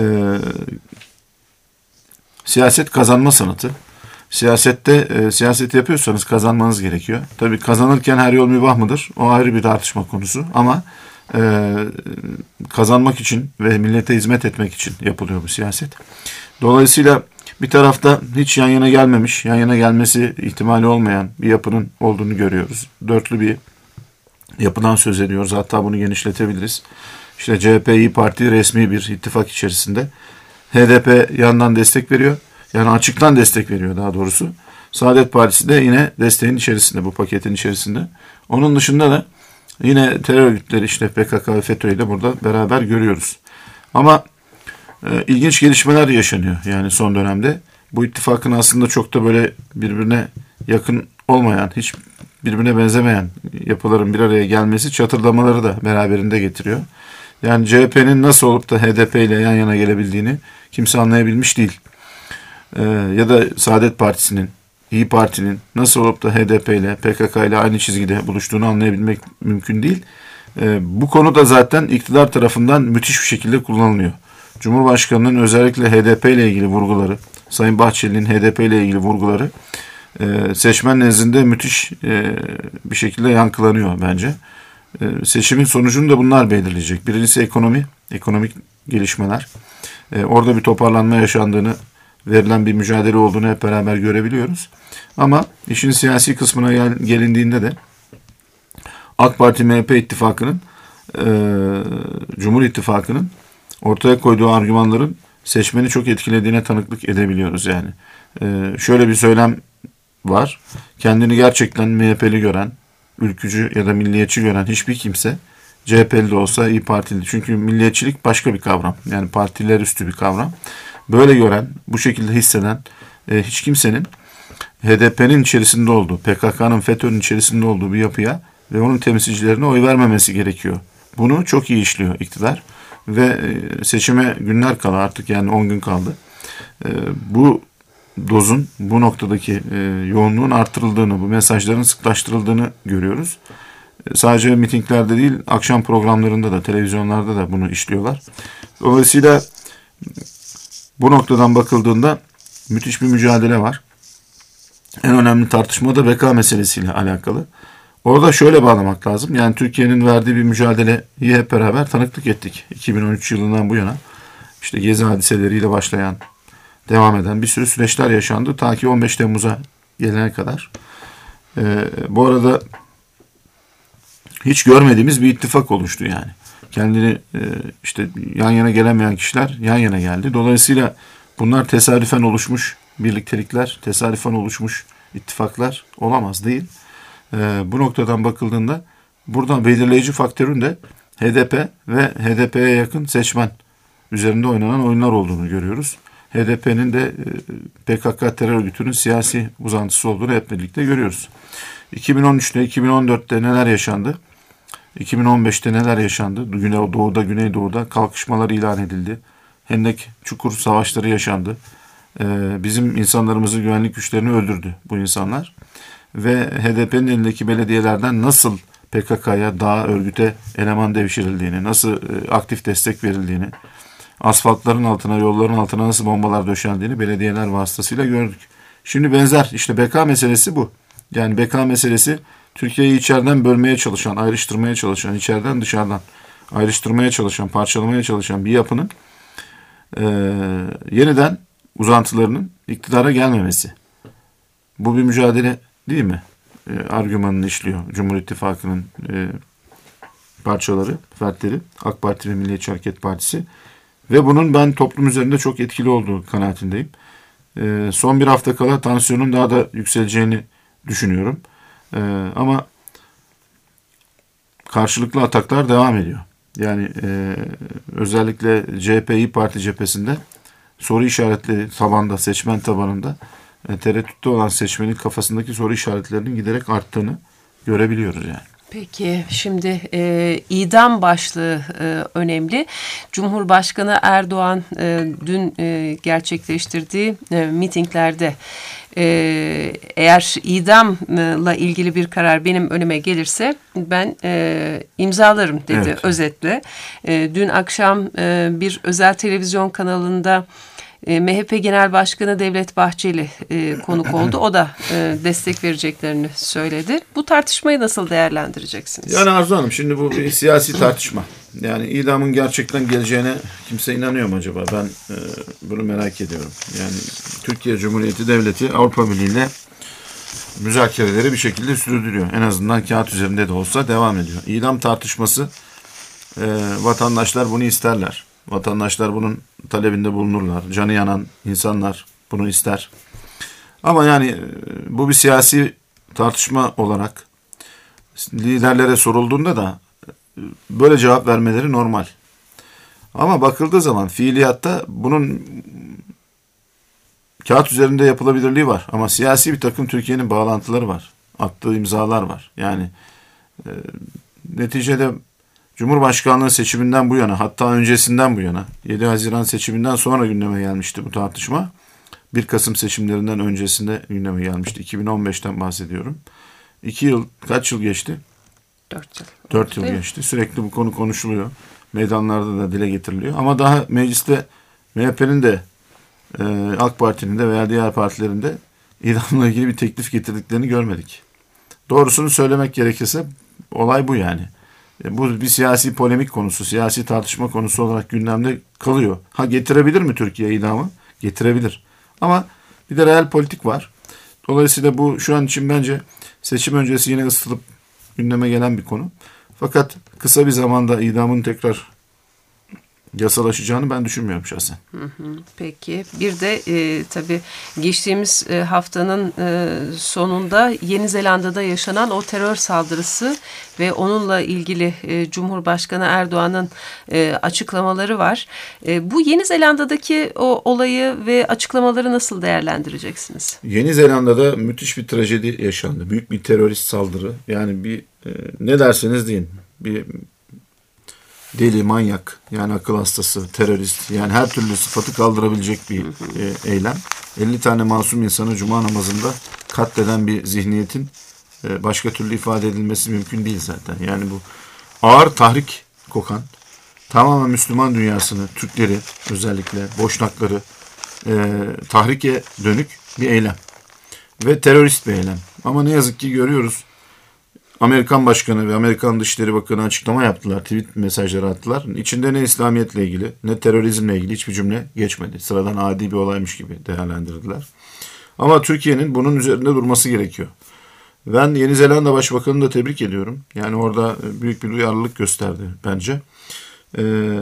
siyaset kazanma sanatı. Siyasette e, siyaset yapıyorsanız kazanmanız gerekiyor. Tabii kazanırken her yol mübah mıdır? O ayrı bir tartışma konusu ama Ee, kazanmak için ve millete hizmet etmek için yapılıyor bu siyaset. Dolayısıyla bir tarafta hiç yan yana gelmemiş, yan yana gelmesi ihtimali olmayan bir yapının olduğunu görüyoruz. Dörtlü bir yapıdan söz ediyoruz. Hatta bunu genişletebiliriz. İşte C H P, İYİ Parti resmi bir ittifak içerisinde. H D P yandan destek veriyor. Yani açıktan destek veriyor daha doğrusu. Saadet Partisi de yine desteğin içerisinde, bu paketin içerisinde. Onun dışında da yine terör örgütleri, işte P K K ve FETÖ'yü de burada beraber görüyoruz. Ama e, ilginç gelişmeler yaşanıyor yani son dönemde. Bu ittifakın aslında çok da böyle birbirine yakın olmayan, hiç birbirine benzemeyen yapıların bir araya gelmesi çatırdamaları da beraberinde getiriyor. Yani C H P'nin nasıl olup da H D P ile yan yana gelebildiğini kimse anlayabilmiş değil. E, ya da Saadet Partisi'nin, İYİ Parti'nin nasıl olup da H D P ile, P K K ile aynı çizgide buluştuğunu anlayabilmek mümkün değil. E, bu konu da zaten iktidar tarafından müthiş bir şekilde kullanılıyor. Cumhurbaşkanının özellikle H D P ile ilgili vurguları, Sayın Bahçeli'nin H D P ile ilgili vurguları e, seçmen nezdinde müthiş e, bir şekilde yankılanıyor bence. E, seçimin sonucunu da bunlar belirleyecek. Birincisi ekonomi, ekonomik gelişmeler. E, orada bir toparlanma yaşandığını, verilen bir mücadele olduğunu hep beraber görebiliyoruz. Ama işin siyasi kısmına gel, gelindiğinde de AK Parti M H P ittifakının, e, Cumhur İttifakı'nın ortaya koyduğu argümanların seçmeni çok etkilediğine tanıklık edebiliyoruz yani. E, şöyle bir söylem var. Kendini gerçekten M H P'li gören, ülkücü ya da milliyetçi gören hiçbir kimse C H P'li de olsa, İYİ Partili. Çünkü milliyetçilik başka bir kavram. Yani partiler üstü bir kavram. Böyle gören, bu şekilde hisseden e, hiç kimsenin H D P'nin içerisinde olduğu, P K K'nın, FETÖ'nün içerisinde olduğu bir yapıya ve onun temsilcilerine oy vermemesi gerekiyor. Bunu çok iyi işliyor iktidar ve seçime günler kala, artık yani on gün kaldı. Bu dozun, bu noktadaki yoğunluğun artırıldığını, bu mesajların sıklaştırıldığını görüyoruz. Sadece mitinglerde değil, akşam programlarında da, televizyonlarda da bunu işliyorlar. Dolayısıyla bu noktadan bakıldığında müthiş bir mücadele var. En önemli tartışma da beka meselesiyle alakalı. Orada şöyle bağlamak lazım. Yani Türkiye'nin verdiği bir mücadeleyi hep beraber tanıklık ettik. iki bin on üç yılından bu yana işte Gezi hadiseleriyle başlayan, devam eden bir sürü süreçler yaşandı. Ta ki on beş Temmuz'a gelene kadar. Ee, bu arada hiç görmediğimiz bir ittifak oluştu yani. Kendini e, işte yan yana gelemeyen kişiler yan yana geldi. Dolayısıyla bunlar tesadüfen oluşmuş birliktelikler, tesadüfen oluşmuş ittifaklar olamaz değil. Ee, bu noktadan bakıldığında buradan belirleyici faktörün de H D P ve H D P'ye yakın seçmen üzerinde oynanan oyunlar olduğunu görüyoruz. H D P'nin de e, P K K terör örgütünün siyasi uzantısı olduğunu hep birlikte görüyoruz. iki bin on üçte, iki bin on dörtte neler yaşandı? iki bin on beşte neler yaşandı? Güneydoğu'da, Güneydoğu'da kalkışmalar ilan edildi. Hendek Çukur savaşları yaşandı. Ee, bizim insanlarımızı, güvenlik güçlerini öldürdü bu insanlar. Ve H D P'nin elindeki belediyelerden nasıl P K K'ya, DAğa, örgüte eleman devşirildiğini, nasıl e, aktif destek verildiğini, asfaltların altına, yolların altına nasıl bombalar döşendiğini belediyeler vasıtasıyla gördük. Şimdi benzer işte beka meselesi bu. Yani beka meselesi Türkiye'yi içeriden bölmeye çalışan, ayrıştırmaya çalışan, içeriden dışarıdan ayrıştırmaya çalışan, parçalamaya çalışan bir yapının e, yeniden uzantılarının iktidara gelmemesi. Bu bir mücadele değil mi? E, argümanını işliyor Cumhur İttifakı'nın e, parçaları, fertleri, AK Parti ve Milliyetçi Hareket Partisi. Ve bunun ben toplum üzerinde çok etkili olduğu kanaatindeyim. E, son bir hafta kala tansiyonun daha da yükseleceğini düşünüyorum. E, ama karşılıklı ataklar devam ediyor. Yani e, özellikle C H P İYİ Parti cephesinde soru işaretleri tabanda, seçmen tabanında e, tereddütte olan seçmenin kafasındaki soru işaretlerinin giderek arttığını görebiliyoruz yani. Peki şimdi e, idam başlığı e, önemli. Cumhurbaşkanı Erdoğan e, dün e, gerçekleştirdiği e, mitinglerde e, eğer idamla ilgili bir karar benim önüme gelirse ben e, imzalarım dedi evet. özetle. E, dün akşam e, bir özel televizyon kanalında M H P Genel Başkanı Devlet Bahçeli e, konuk oldu. O da e, destek vereceklerini söyledi. Bu tartışmayı nasıl değerlendireceksiniz? Yani Arzu Hanım, şimdi bu bir siyasi tartışma. Yani idamın gerçekten geleceğine kimse inanıyor mu acaba? Ben e, bunu merak ediyorum. Yani Türkiye Cumhuriyeti Devleti Avrupa Birliği ile müzakereleri bir şekilde sürdürüyor. En azından kağıt üzerinde de olsa devam ediyor. İdam tartışması, e, vatandaşlar bunu isterler. Vatandaşlar bunun talebinde bulunurlar. Canı yanan insanlar bunu ister. Ama yani bu bir siyasi tartışma olarak liderlere sorulduğunda da böyle cevap vermeleri normal. Ama bakıldığı zaman fiiliyatta bunun kağıt üzerinde yapılabilirliği var. Ama siyasi bir takım Türkiye'nin bağlantıları var. Attığı imzalar var. Yani e, neticede Cumhurbaşkanlığı seçiminden bu yana, hatta öncesinden bu yana, yedi Haziran seçiminden sonra gündeme gelmişti bu tartışma. bir Kasım seçimlerinden öncesinde gündeme gelmişti. iki bin on beşten bahsediyorum. iki yıl, kaç yıl geçti? Dört yıl. Dört yıl geçti. Sürekli bu konu konuşuluyor. Meydanlarda da dile getiriliyor. Ama daha mecliste M H P'nin de, e, AK Parti'nin de veya diğer partilerin de idamla ilgili bir teklif getirdiklerini görmedik. Doğrusunu söylemek gerekirse olay bu yani. Bu bir siyasi polemik konusu, siyasi tartışma konusu olarak gündemde kalıyor. Ha, getirebilir mi Türkiye idamı? Getirebilir. Ama bir de real politik var. Dolayısıyla bu şu an için bence seçim öncesi yine ısıtılıp gündeme gelen bir konu. Fakat kısa bir zamanda idamın tekrar yasalaşacağını ben düşünmüyorum şahsen. Hı hı, peki. Bir de e, tabii geçtiğimiz e, haftanın e, sonunda Yeni Zelanda'da yaşanan o terör saldırısı ve onunla ilgili e, Cumhurbaşkanı Erdoğan'ın e, açıklamaları var. E, bu Yeni Zelanda'daki o olayı ve açıklamaları nasıl değerlendireceksiniz? Yeni Zelanda'da müthiş bir trajedi yaşandı. Büyük bir terörist saldırı. Yani bir e, ne derseniz deyin. Bir deli, manyak, yani akıl hastası, terörist, yani her türlü sıfatı kaldırabilecek bir e, eylem. elli tane masum insanı cuma namazında katleden bir zihniyetin e, başka türlü ifade edilmesi mümkün değil zaten. Yani bu ağır tahrik kokan, tamamen Müslüman dünyasını, Türkleri özellikle, Boşnakları e, tahrike dönük bir eylem. Ve terörist bir eylem. Ama ne yazık ki görüyoruz. Amerikan Başkanı ve Amerikan Dışişleri Bakanı açıklama yaptılar. Tweet mesajları attılar. İçinde ne İslamiyetle ilgili ne terörizmle ilgili hiçbir cümle geçmedi. Sıradan adi bir olaymış gibi değerlendirdiler. Ama Türkiye'nin bunun üzerinde durması gerekiyor. Ben Yeni Zelanda Başbakanı'nı da tebrik ediyorum. Yani orada büyük bir duyarlılık gösterdi bence. Ee,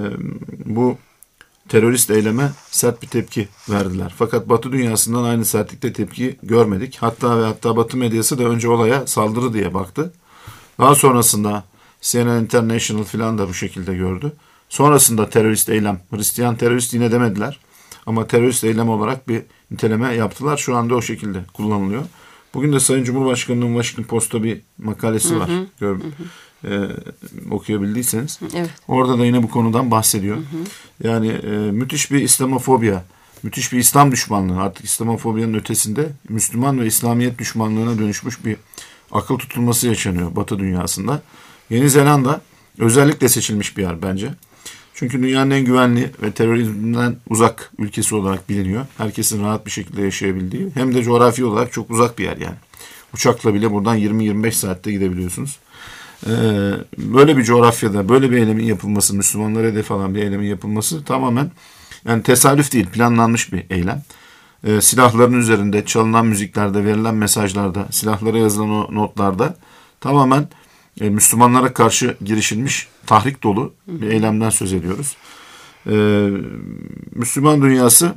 bu terörist eyleme sert bir tepki verdiler. Fakat Batı dünyasından aynı sertlikte tepki görmedik. Hatta ve hatta Batı medyası da önce olaya saldırı diye baktı. Daha sonrasında C N N International filan da bu şekilde gördü. Sonrasında terörist eylem, Hristiyan terörist yine demediler. Ama terörist eylem olarak bir niteleme yaptılar. Şu anda o şekilde kullanılıyor. Bugün de Sayın Cumhurbaşkanı'nın Washington Post'ta bir makalesi var. Hı hı, Gör, hı. E, okuyabildiyseniz. Evet. Orada da yine bu konudan bahsediyor. Hı hı. Yani e, müthiş bir İslamofobya, müthiş bir İslam düşmanlığı, artık İslamofobyanın ötesinde Müslüman ve İslamiyet düşmanlığına dönüşmüş bir akıl tutulması yaşanıyor Batı dünyasında. Yeni Zelanda özellikle seçilmiş bir yer bence. Çünkü dünyanın en güvenli ve terörizmden uzak ülkesi olarak biliniyor. Herkesin rahat bir şekilde yaşayabildiği, hem de coğrafi olarak çok uzak bir yer yani. Uçakla bile buradan yirmi yirmi beş saatte gidebiliyorsunuz. Ee, böyle bir coğrafyada böyle bir eylemin yapılması, Müslümanlara hedef alan bir eylemin yapılması tamamen yani tesadüf değil, planlanmış bir eylem. Ee, silahların üzerinde, çalınan müziklerde, verilen mesajlarda, silahlara yazılan o notlarda tamamen e, Müslümanlara karşı girişilmiş tahrik dolu bir eylemden söz ediyoruz. Ee, Müslüman dünyası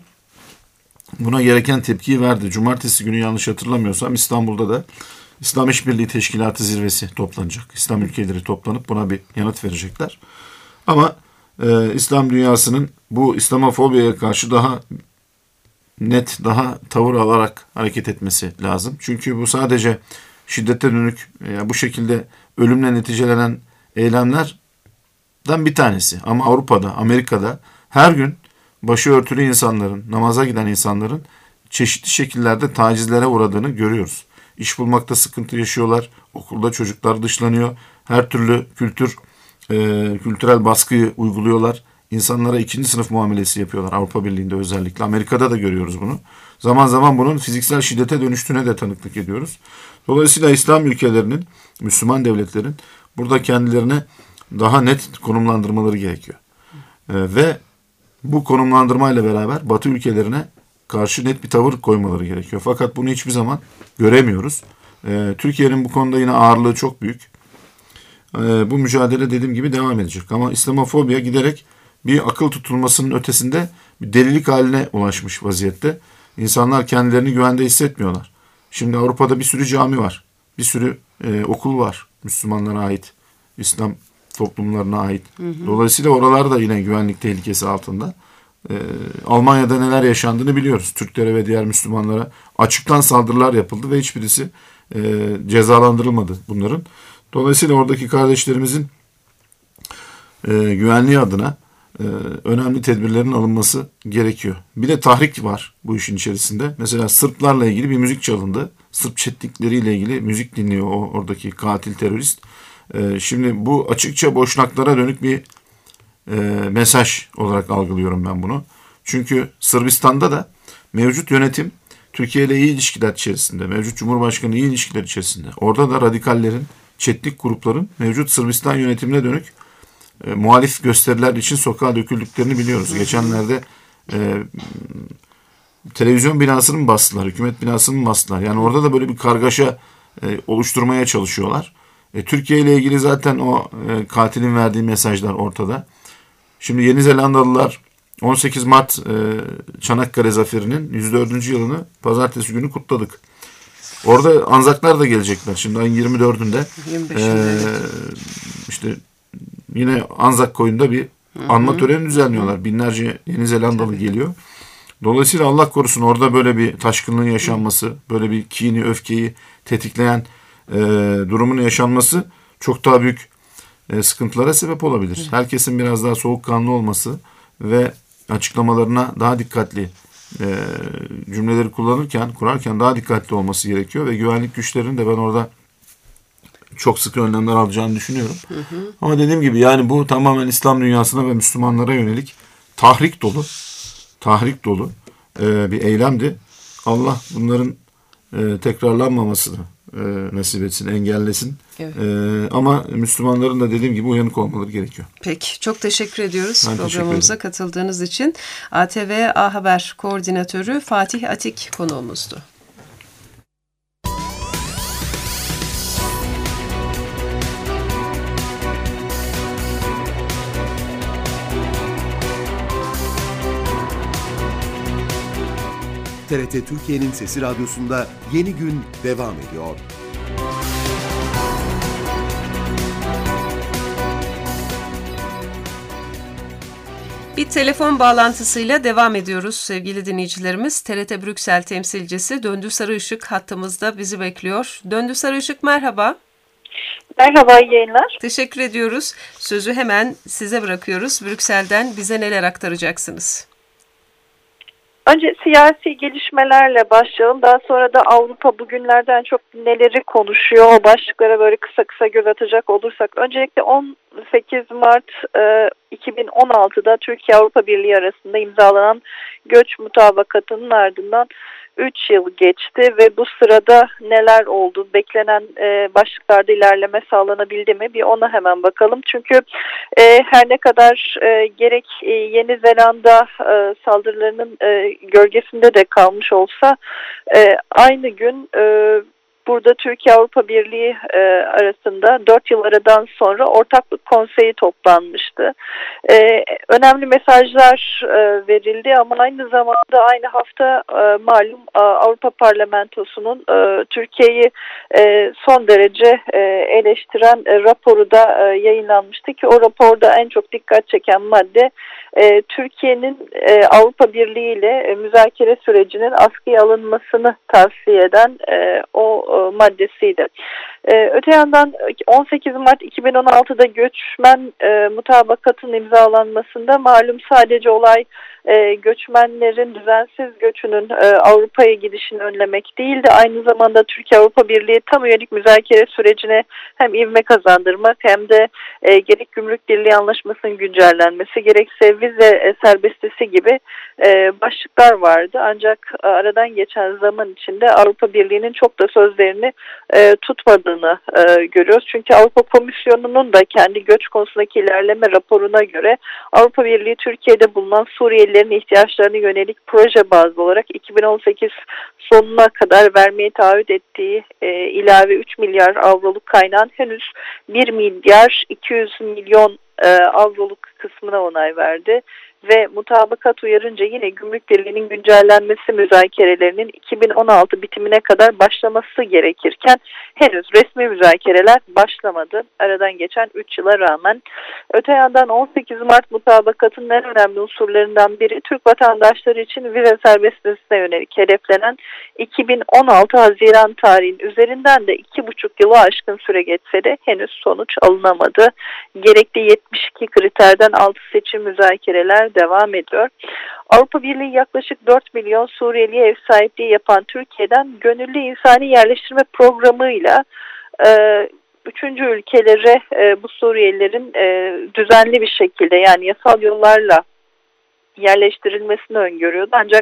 buna gereken tepkiyi verdi. Cumartesi günü yanlış hatırlamıyorsam İstanbul'da da İslam İşbirliği Teşkilatı zirvesi toplanacak. İslam ülkeleri toplanıp buna bir yanıt verecekler. Ama e, İslam dünyasının bu İslamofobiyaya karşı daha net, daha tavır alarak hareket etmesi lazım. Çünkü bu sadece şiddete dönük, yani bu şekilde ölümle neticelenen eylemlerden bir tanesi. Ama Avrupa'da, Amerika'da her gün başı örtülü insanların, namaza giden insanların çeşitli şekillerde tacizlere uğradığını görüyoruz. İş bulmakta sıkıntı yaşıyorlar. Okulda çocuklar dışlanıyor. Her türlü kültür, e, kültürel baskıyı uyguluyorlar. İnsanlara ikinci sınıf muamelesi yapıyorlar. Avrupa Birliği'nde özellikle. Amerika'da da görüyoruz bunu. Zaman zaman bunun fiziksel şiddete dönüştüğüne de tanıklık ediyoruz. Dolayısıyla İslam ülkelerinin, Müslüman devletlerin burada kendilerine daha net konumlandırmaları gerekiyor. E, ve bu konumlandırmayla beraber Batı ülkelerine karşı net bir tavır koymaları gerekiyor. Fakat bunu hiçbir zaman göremiyoruz. Ee, Türkiye'nin bu konuda yine ağırlığı çok büyük. Ee, bu mücadele dediğim gibi devam edecek. Ama İslamofobya giderek bir akıl tutulmasının ötesinde bir delilik haline ulaşmış vaziyette. İnsanlar kendilerini güvende hissetmiyorlar. Şimdi Avrupa'da bir sürü cami var. Bir sürü e, okul var Müslümanlara ait. İslam toplumlarına ait. Hı hı. Dolayısıyla oralar da yine güvenlik tehlikesi altında. Ee, Almanya'da neler yaşandığını biliyoruz. Türklere ve diğer Müslümanlara açıktan saldırılar yapıldı ve hiçbirisi e, cezalandırılmadı bunların. Dolayısıyla oradaki kardeşlerimizin e, güvenliği adına e, önemli tedbirlerin alınması gerekiyor. Bir de tahrik var bu işin içerisinde. Mesela Sırplarla ilgili bir müzik çalındı. Sırp çetlikleriyle ilgili müzik dinliyor o oradaki katil terörist. E, şimdi bu açıkça Boşnaklara dönük bir E, mesaj olarak algılıyorum ben bunu. Çünkü Sırbistan'da da mevcut yönetim Türkiye ile iyi ilişkiler içerisinde, mevcut Cumhurbaşkanı iyi ilişkiler içerisinde. Orada da radikallerin, çetlik grupların mevcut Sırbistan yönetimine dönük e, muhalif gösteriler için sokağa döküldüklerini biliyoruz. Geçenlerde e, televizyon binasını mı bastılar, hükümet binasını mı bastılar? Yani orada da böyle bir kargaşa e, oluşturmaya çalışıyorlar. E, Türkiye ile ilgili zaten o e, katilin verdiği mesajlar ortada. Şimdi Yeni Zelandalılar on sekiz Mart e, Çanakkale Zaferi'nin yüz dördüncü yılını pazartesi günü kutladık. Orada Anzaklar da gelecekler. Şimdi ayın yirmi dördünde yirmi beşinde e, işte yine Anzak Koyu'nda bir Hı-hı. anma töreni düzenliyorlar. Binlerce Yeni Zelandalı Tabii. geliyor. Dolayısıyla Allah korusun orada böyle bir taşkınlığın yaşanması, böyle bir kini, öfkeyi tetikleyen e, durumun yaşanması çok daha büyük e, sıkıntılara sebep olabilir. Hı. Herkesin biraz daha soğukkanlı olması ve açıklamalarına daha dikkatli e, cümleleri kullanırken, kurarken daha dikkatli olması gerekiyor ve güvenlik güçlerinin de ben orada çok sıkı önlemler alacağını düşünüyorum. Hı hı. Ama dediğim gibi yani bu tamamen İslam dünyasına ve Müslümanlara yönelik tahrik dolu, tahrik dolu e, bir eylemdi. Allah bunların e, tekrarlanmamasını e, nasip etsin, engellesin. Evet. E, ama Müslümanların da dediğim gibi uyanık olmaları gerekiyor. Peki, çok teşekkür ediyoruz ben programımıza teşekkür katıldığınız için. A T V A Haber Koordinatörü Fatih Atik konuğumuzdu. T R T Türkiye'nin Sesi Radyosu'nda Yeni Gün devam ediyor. Bir telefon bağlantısıyla devam ediyoruz sevgili dinleyicilerimiz. T R T Brüksel temsilcisi Döndü Sarıışık hattımızda bizi bekliyor. Döndü Sarıışık merhaba. Merhaba, iyi yayınlar. Teşekkür ediyoruz. Sözü hemen size bırakıyoruz. Brüksel'den bize neler aktaracaksınız? Önce siyasi gelişmelerle başlayalım. Daha sonra da Avrupa bugünlerden çok neleri konuşuyor. O başlıklara böyle kısa kısa göz atacak olursak. Öncelikle on sekiz Mart iki bin on altıda Türkiye-Avrupa Birliği arasında imzalanan göç mutabakatının ardından üç yıl geçti ve bu sırada neler oldu? Beklenen e, başlıklarda ilerleme sağlanabildi mi? Bir ona hemen bakalım. Çünkü e, her ne kadar e, gerek e, Yeni Zelanda e, saldırılarının e, gölgesinde de kalmış olsa e, aynı gün e, burada Türkiye-Avrupa Birliği e, arasında dört yıl aradan sonra Ortaklık Konseyi toplanmıştı. E, önemli mesajlar e, verildi ama aynı zamanda aynı hafta e, malum e, Avrupa Parlamentosu'nun e, Türkiye'yi e, son derece e, eleştiren e, raporu da e, yayınlanmıştı ki o raporda en çok dikkat çeken madde e, Türkiye'nin e, Avrupa Birliği ile e, müzakere sürecinin askıya alınmasını tavsiye eden e, o maddesiydi. Ee, öte yandan on sekiz Mart iki bin on altıda göçmen e, mutabakatın imzalanmasında malum sadece olay e, göçmenlerin düzensiz göçünün e, Avrupa'ya gidişini önlemek değildi. Aynı zamanda Türkiye-Avrupa Birliği tam üyelik müzakere sürecine hem ivme kazandırmak hem de e, gerek Gümrük Birliği Anlaşması'nın güncellenmesi gerekse vize e, serbestisi gibi e, başlıklar vardı. Ancak e, aradan geçen zaman içinde Avrupa Birliği'nin çok da sözlerini e, tutmadığını e, görüyoruz. Çünkü Avrupa Komisyonu'nun da kendi göç konusundaki ilerleme raporuna göre Avrupa Birliği Türkiye'de bulunan Suriyelilerin ihtiyaçlarına yönelik proje bazlı olarak iki bin on sekiz sonuna kadar vermeyi taahhüt ettiği e, ilave üç milyar avroluk kaynağın henüz bir milyar iki yüz milyon e, avroluk kısmına onay verdi. Ve mutabakat uyarınca yine Gümrük Birliği'nin güncellenmesi müzakerelerinin iki bin on altı bitimine kadar başlaması gerekirken henüz resmi müzakereler başlamadı. Aradan geçen üç yıla rağmen. Öte yandan on sekiz Mart mutabakatının en önemli unsurlarından biri Türk vatandaşları için vize serbestliğine yönelik hedeflenen iki bin on altı Haziran tarihin üzerinden de iki buçuk yılı aşkın süre geçse de henüz sonuç alınamadı. Gerekli yetmiş iki kriterden altı seçim müzakereler devam ediyor. Avrupa Birliği yaklaşık dört milyon Suriyeli'ye ev sahipliği yapan Türkiye'den gönüllü insani yerleştirme programıyla e, üçüncü ülkelere e, bu Suriyelilerin e, düzenli bir şekilde yani yasal yollarla yerleştirilmesini öngörüyordu. Ancak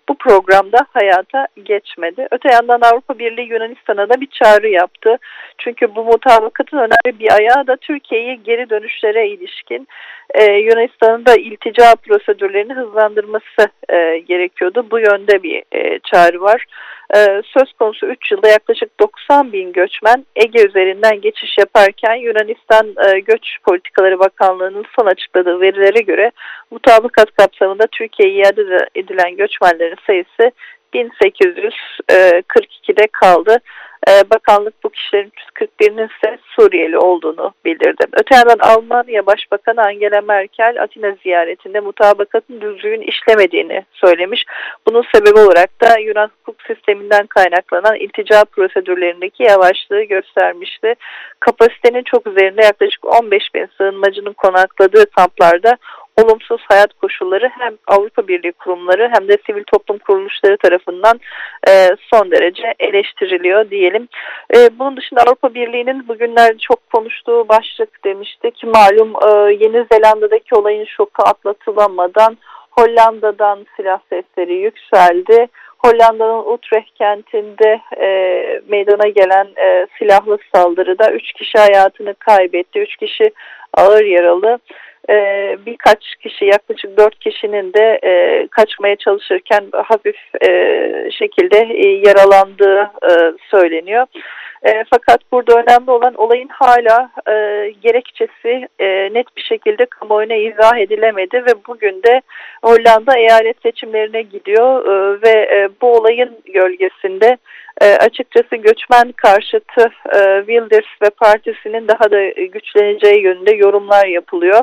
bu programda hayata geçmedi. Öte yandan Avrupa Birliği Yunanistan'a da bir çağrı yaptı. Çünkü bu mutabakatın önemli bir ayağı da Türkiye'yi geri dönüşlere ilişkin e, Yunanistan'ın da iltica prosedürlerini hızlandırması e, gerekiyordu. Bu yönde bir e, çağrı var. E, söz konusu üç yılda yaklaşık doksan bin göçmen Ege üzerinden geçiş yaparken Yunanistan e, Göç Politikaları Bakanlığı'nın son açıkladığı verilere göre mutabakat kapsamında Türkiye'ye iade edilen göçmenlerin sayısı bin sekiz yüz kırk ikide kaldı. Bakanlık bu kişilerin üç yüz kırk birinin ise Suriyeli olduğunu bildirdi. Öte yandan Almanya Başbakanı Angela Merkel Atina ziyaretinde mutabakatın düzgün işlemediğini söylemiş. Bunun sebebi olarak da Yunan hukuk sisteminden kaynaklanan iltica prosedürlerindeki yavaşlığı göstermişti. Kapasitenin çok üzerinde yaklaşık on beş bin sığınmacının konakladığı kamplarda olumsuz hayat koşulları hem Avrupa Birliği kurumları hem de sivil toplum kuruluşları tarafından e, son derece eleştiriliyor diyelim. E, bunun dışında Avrupa Birliği'nin bugünlerde çok konuştuğu başlık demiştik. Malum e, Yeni Zelanda'daki olayın şoku atlatılamadan Hollanda'dan silah sesleri yükseldi. Hollanda'nın Utrecht kentinde e, meydana gelen e, silahlı saldırıda üç kişi hayatını kaybetti. üç kişi ağır yaralı. Ee, birkaç kişi yaklaşık dört kişinin de e, kaçmaya çalışırken hafif e, şekilde e, yaralandığı e, söyleniyor. E, fakat burada önemli olan olayın hala e, gerekçesi e, net bir şekilde kamuoyuna izah edilemedi ve bugün de Hollanda eyalet seçimlerine gidiyor e, ve e, bu olayın gölgesinde e, açıkçası göçmen karşıtı e, Wilders ve partisinin daha da güçleneceği yönünde yorumlar yapılıyor.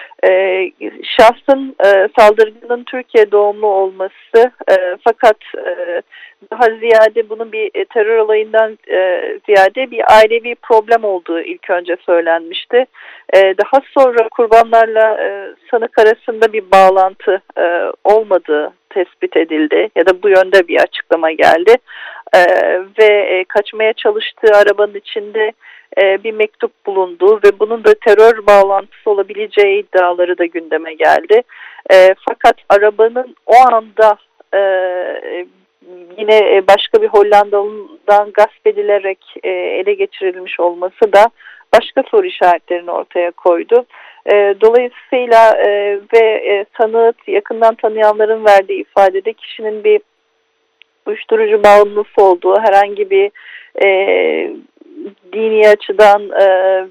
E, şahsın e, saldırganın Türkiye doğumlu olması e, fakat e, daha ziyade bunun bir e, terör olayından e, ziyade bir ailevi problem olduğu ilk önce söylenmişti. E, daha sonra kurbanlarla e, sanık arasında bir bağlantı e, olmadığı tespit edildi ya da bu yönde bir açıklama geldi. E, ve e, kaçmaya çalıştığı arabanın içinde e, bir mektup bulundu ve bunun da terör bağlantısı olabileceği iddiaları da gündeme geldi. E, fakat arabanın o anda e, yine başka bir Hollandalı'dan gasp edilerek e, ele geçirilmiş olması da başka soru işaretlerini ortaya koydu. E, dolayısıyla e, ve e, tanık, yakından tanıyanların verdiği ifadede kişinin bir uyuşturucu bağımlısı olduğu, herhangi bir e, dini açıdan e,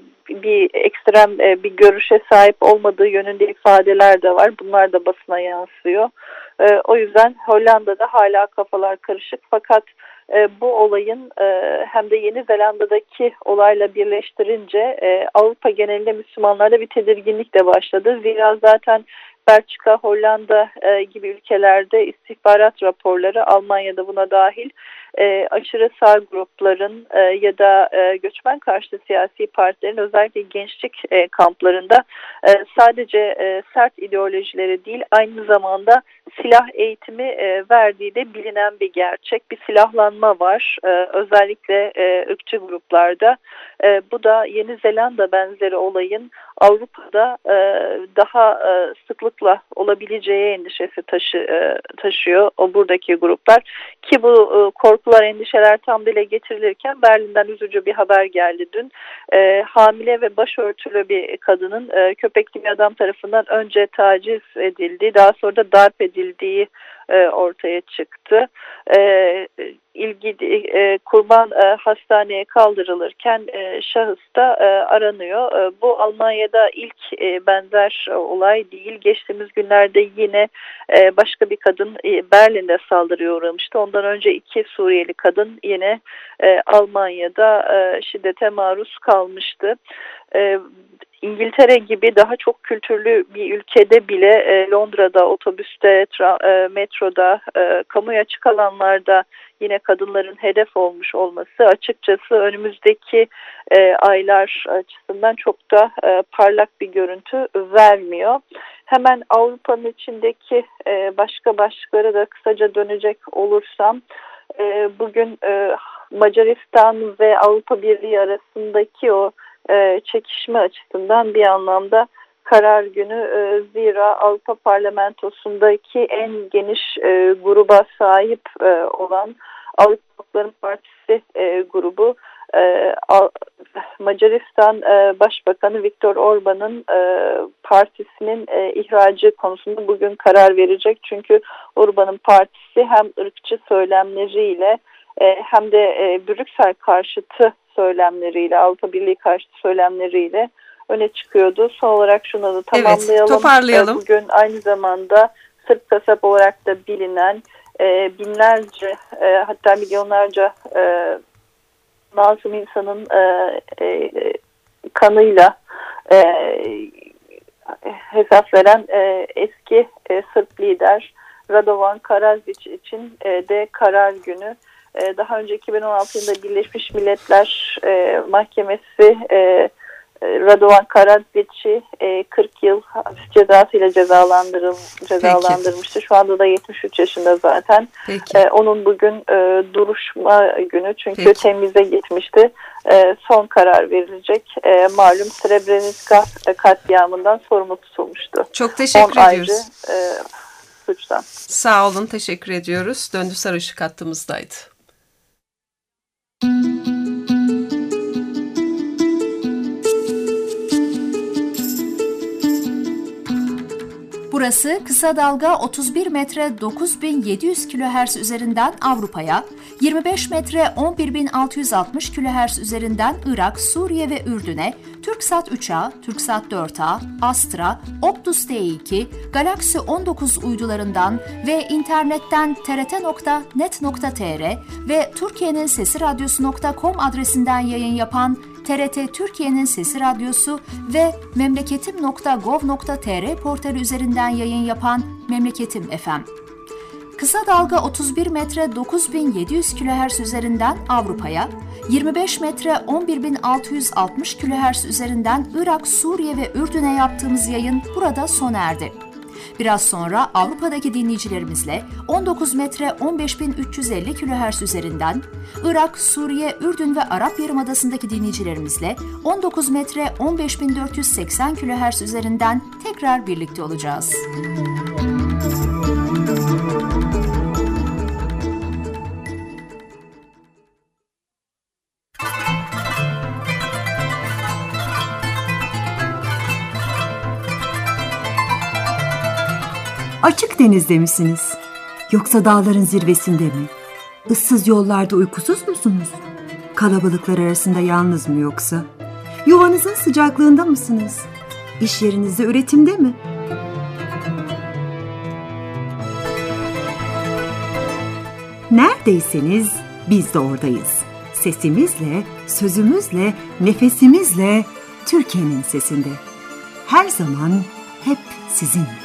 bir ekstrem e, bir görüşe sahip olmadığı yönünde ifadeler de var. Bunlar da basına yansıyor. E, o yüzden Hollanda'da hala kafalar karışık. Fakat e, bu olayın e, hem de Yeni Zelanda'daki olayla birleştirince e, Avrupa genelinde Müslümanlarda bir tedirginlik de başladı. Zira zaten Belçika, Hollanda e, gibi ülkelerde istihbarat raporları, Almanya'da buna dahil, e, aşırı sağ grupların e, ya da e, göçmen karşıtı siyasi partilerin özellikle gençlik e, kamplarında e, sadece e, sert ideolojileri değil, aynı zamanda silah eğitimi e, verdiği de bilinen bir gerçek. Bir silahlanma var e, özellikle e, ırkçı gruplarda. E, bu da Yeni Zelanda benzeri olayın Avrupa'da e, daha e, sıklıkla olabileceği endişesi taşı, e, taşıyor o buradaki gruplar. Ki bu e, korkular, endişeler tam dile getirilirken Berlin'den üzücü bir haber geldi dün. E, hamile ve başörtülü bir kadının e, köpekli bir adam tarafından önce taciz edildiği, daha sonra da darp edildiği e, ortaya çıktı. E, ilgi e, kurban e, hastaneye kaldırılırken e, şahıs da e, aranıyor. E, bu Almanya'da ilk e, benzer e, olay değil. Geçtiğimiz günlerde yine e, başka bir kadın e, Berlin'de saldırıya uğramıştı. Ondan önce iki Suriyeli kadın yine e, Almanya'da e, şiddete maruz kalmıştı. E, İngiltere gibi daha çok kültürlü bir ülkede bile e, Londra'da, otobüste, tra- e, metroda, e, kamuya açık alanlarda yine kadınların hedef olmuş olması açıkçası önümüzdeki e, aylar açısından çok da e, parlak bir görüntü vermiyor. Hemen Avrupa'nın içindeki e, başka başlıklara da kısaca dönecek olursam, e, bugün e, Macaristan ve Avrupa Birliği arasındaki o e, çekişme açısından bir anlamda karar günü. E, zira Avrupa Parlamentosu'ndaki en geniş e, gruba sahip e, olan Avrupa Halkların Partisi e, grubu e, Macaristan e, Başbakanı Viktor Orban'ın e, partisinin e, ihracı konusunda bugün karar verecek. Çünkü Orban'ın partisi hem ırkçı söylemleriyle e, hem de e, Brüksel karşıtı söylemleriyle, Avrupa Birliği karşıtı söylemleriyle öne çıkıyordu. Son olarak şunu da tamamlayalım. Evet, toparlayalım. Bugün aynı zamanda Sırp kasap olarak da bilinen e, binlerce e, hatta milyonlarca e, masum insanın e, e, kanıyla e, hesap veren e, eski e, Sırp lider Radovan Karadzic için e, de karar günü. E, daha önce iki bin on altı yılında Birleşmiş Milletler e, Mahkemesi e, Radovan Karadzic'i e, kırk yıl hapis cezasıyla cezalandırıl, cezalandırmıştı. Şu anda da yetmiş üç yaşında zaten. E, onun bugün e, duruşma günü çünkü Peki. temize gitmişti. E, son karar verilecek. E, malum Srebrenica katliamından sorumlu tutulmuştu. Çok teşekkür ediyoruz. E, suçtan. Sağ olun, teşekkür ediyoruz. Döndü Sarışık hattımızdaydı. Burası kısa dalga otuz bir metre dokuz bin yedi yüz kilohertz üzerinden Avrupa'ya, yirmi beş metre on bir bin altı yüz altmış kilohertz üzerinden Irak, Suriye ve Ürdün'e, Türksat üç A, Türksat dört A, Astra, Optus D iki, Galaxy on dokuz uydularından ve internetten t r t nokta net nokta t r ve Türkiye'nin sesi radyosu nokta com adresinden yayın yapan T R T Türkiye'nin Sesi Radyosu ve memleketim nokta gov nokta t r portali üzerinden yayın yapan Memleketim F M. Kısa dalga otuz bir metre dokuz bin yedi yüz kilohertz üzerinden Avrupa'ya, yirmi beş metre on bir bin altı yüz altmış kilohertz üzerinden Irak, Suriye ve Ürdün'e yaptığımız yayın burada sona erdi. Biraz sonra Avrupa'daki dinleyicilerimizle on dokuz metre on beş bin üç yüz elli kilohertz üzerinden, Irak, Suriye, Ürdün ve Arap Yarımadası'ndaki dinleyicilerimizle on dokuz metre on beş bin dört yüz seksen kilohertz üzerinden tekrar birlikte olacağız. Açık denizde misiniz? Yoksa dağların zirvesinde mi? Issız yollarda uykusuz musunuz? Kalabalıklar arasında yalnız mı yoksa? Yuvanızın sıcaklığında mısınız? İş yerinizde üretimde mi? Neredeyseniz biz de oradayız. Sesimizle, sözümüzle, nefesimizle Türkiye'nin sesinde. Her zaman hep sizinle.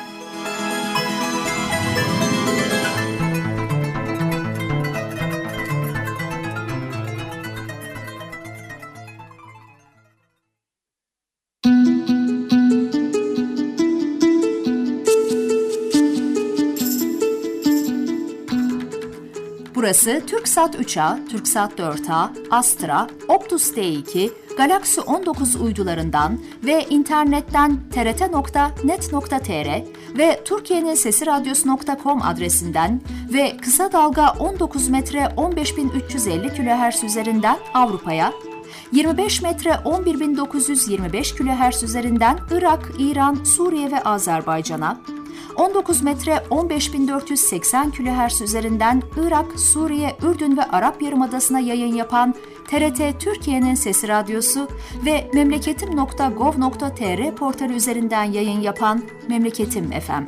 Burası Türksat üç A, Türksat dört A, Astra, Optus D iki, Galaxy on dokuz uydularından ve internetten t r t nokta net nokta t r ve Türkiye'nin sesi radyosu nokta com adresinden ve kısa dalga on dokuz metre on beş bin üç yüz elli kilohertz üzerinden Avrupa'ya, yirmi beş metre on bir bin dokuz yüz yirmi beş kilohertz üzerinden Irak, İran, Suriye ve Azerbaycan'a, on dokuz metre on beş bin dört yüz seksen kilohertz üzerinden Irak, Suriye, Ürdün ve Arap Yarımadası'na yayın yapan T R T Türkiye'nin Sesi Radyosu ve memleketim nokta gov nokta t r portali üzerinden yayın yapan Memleketim F M.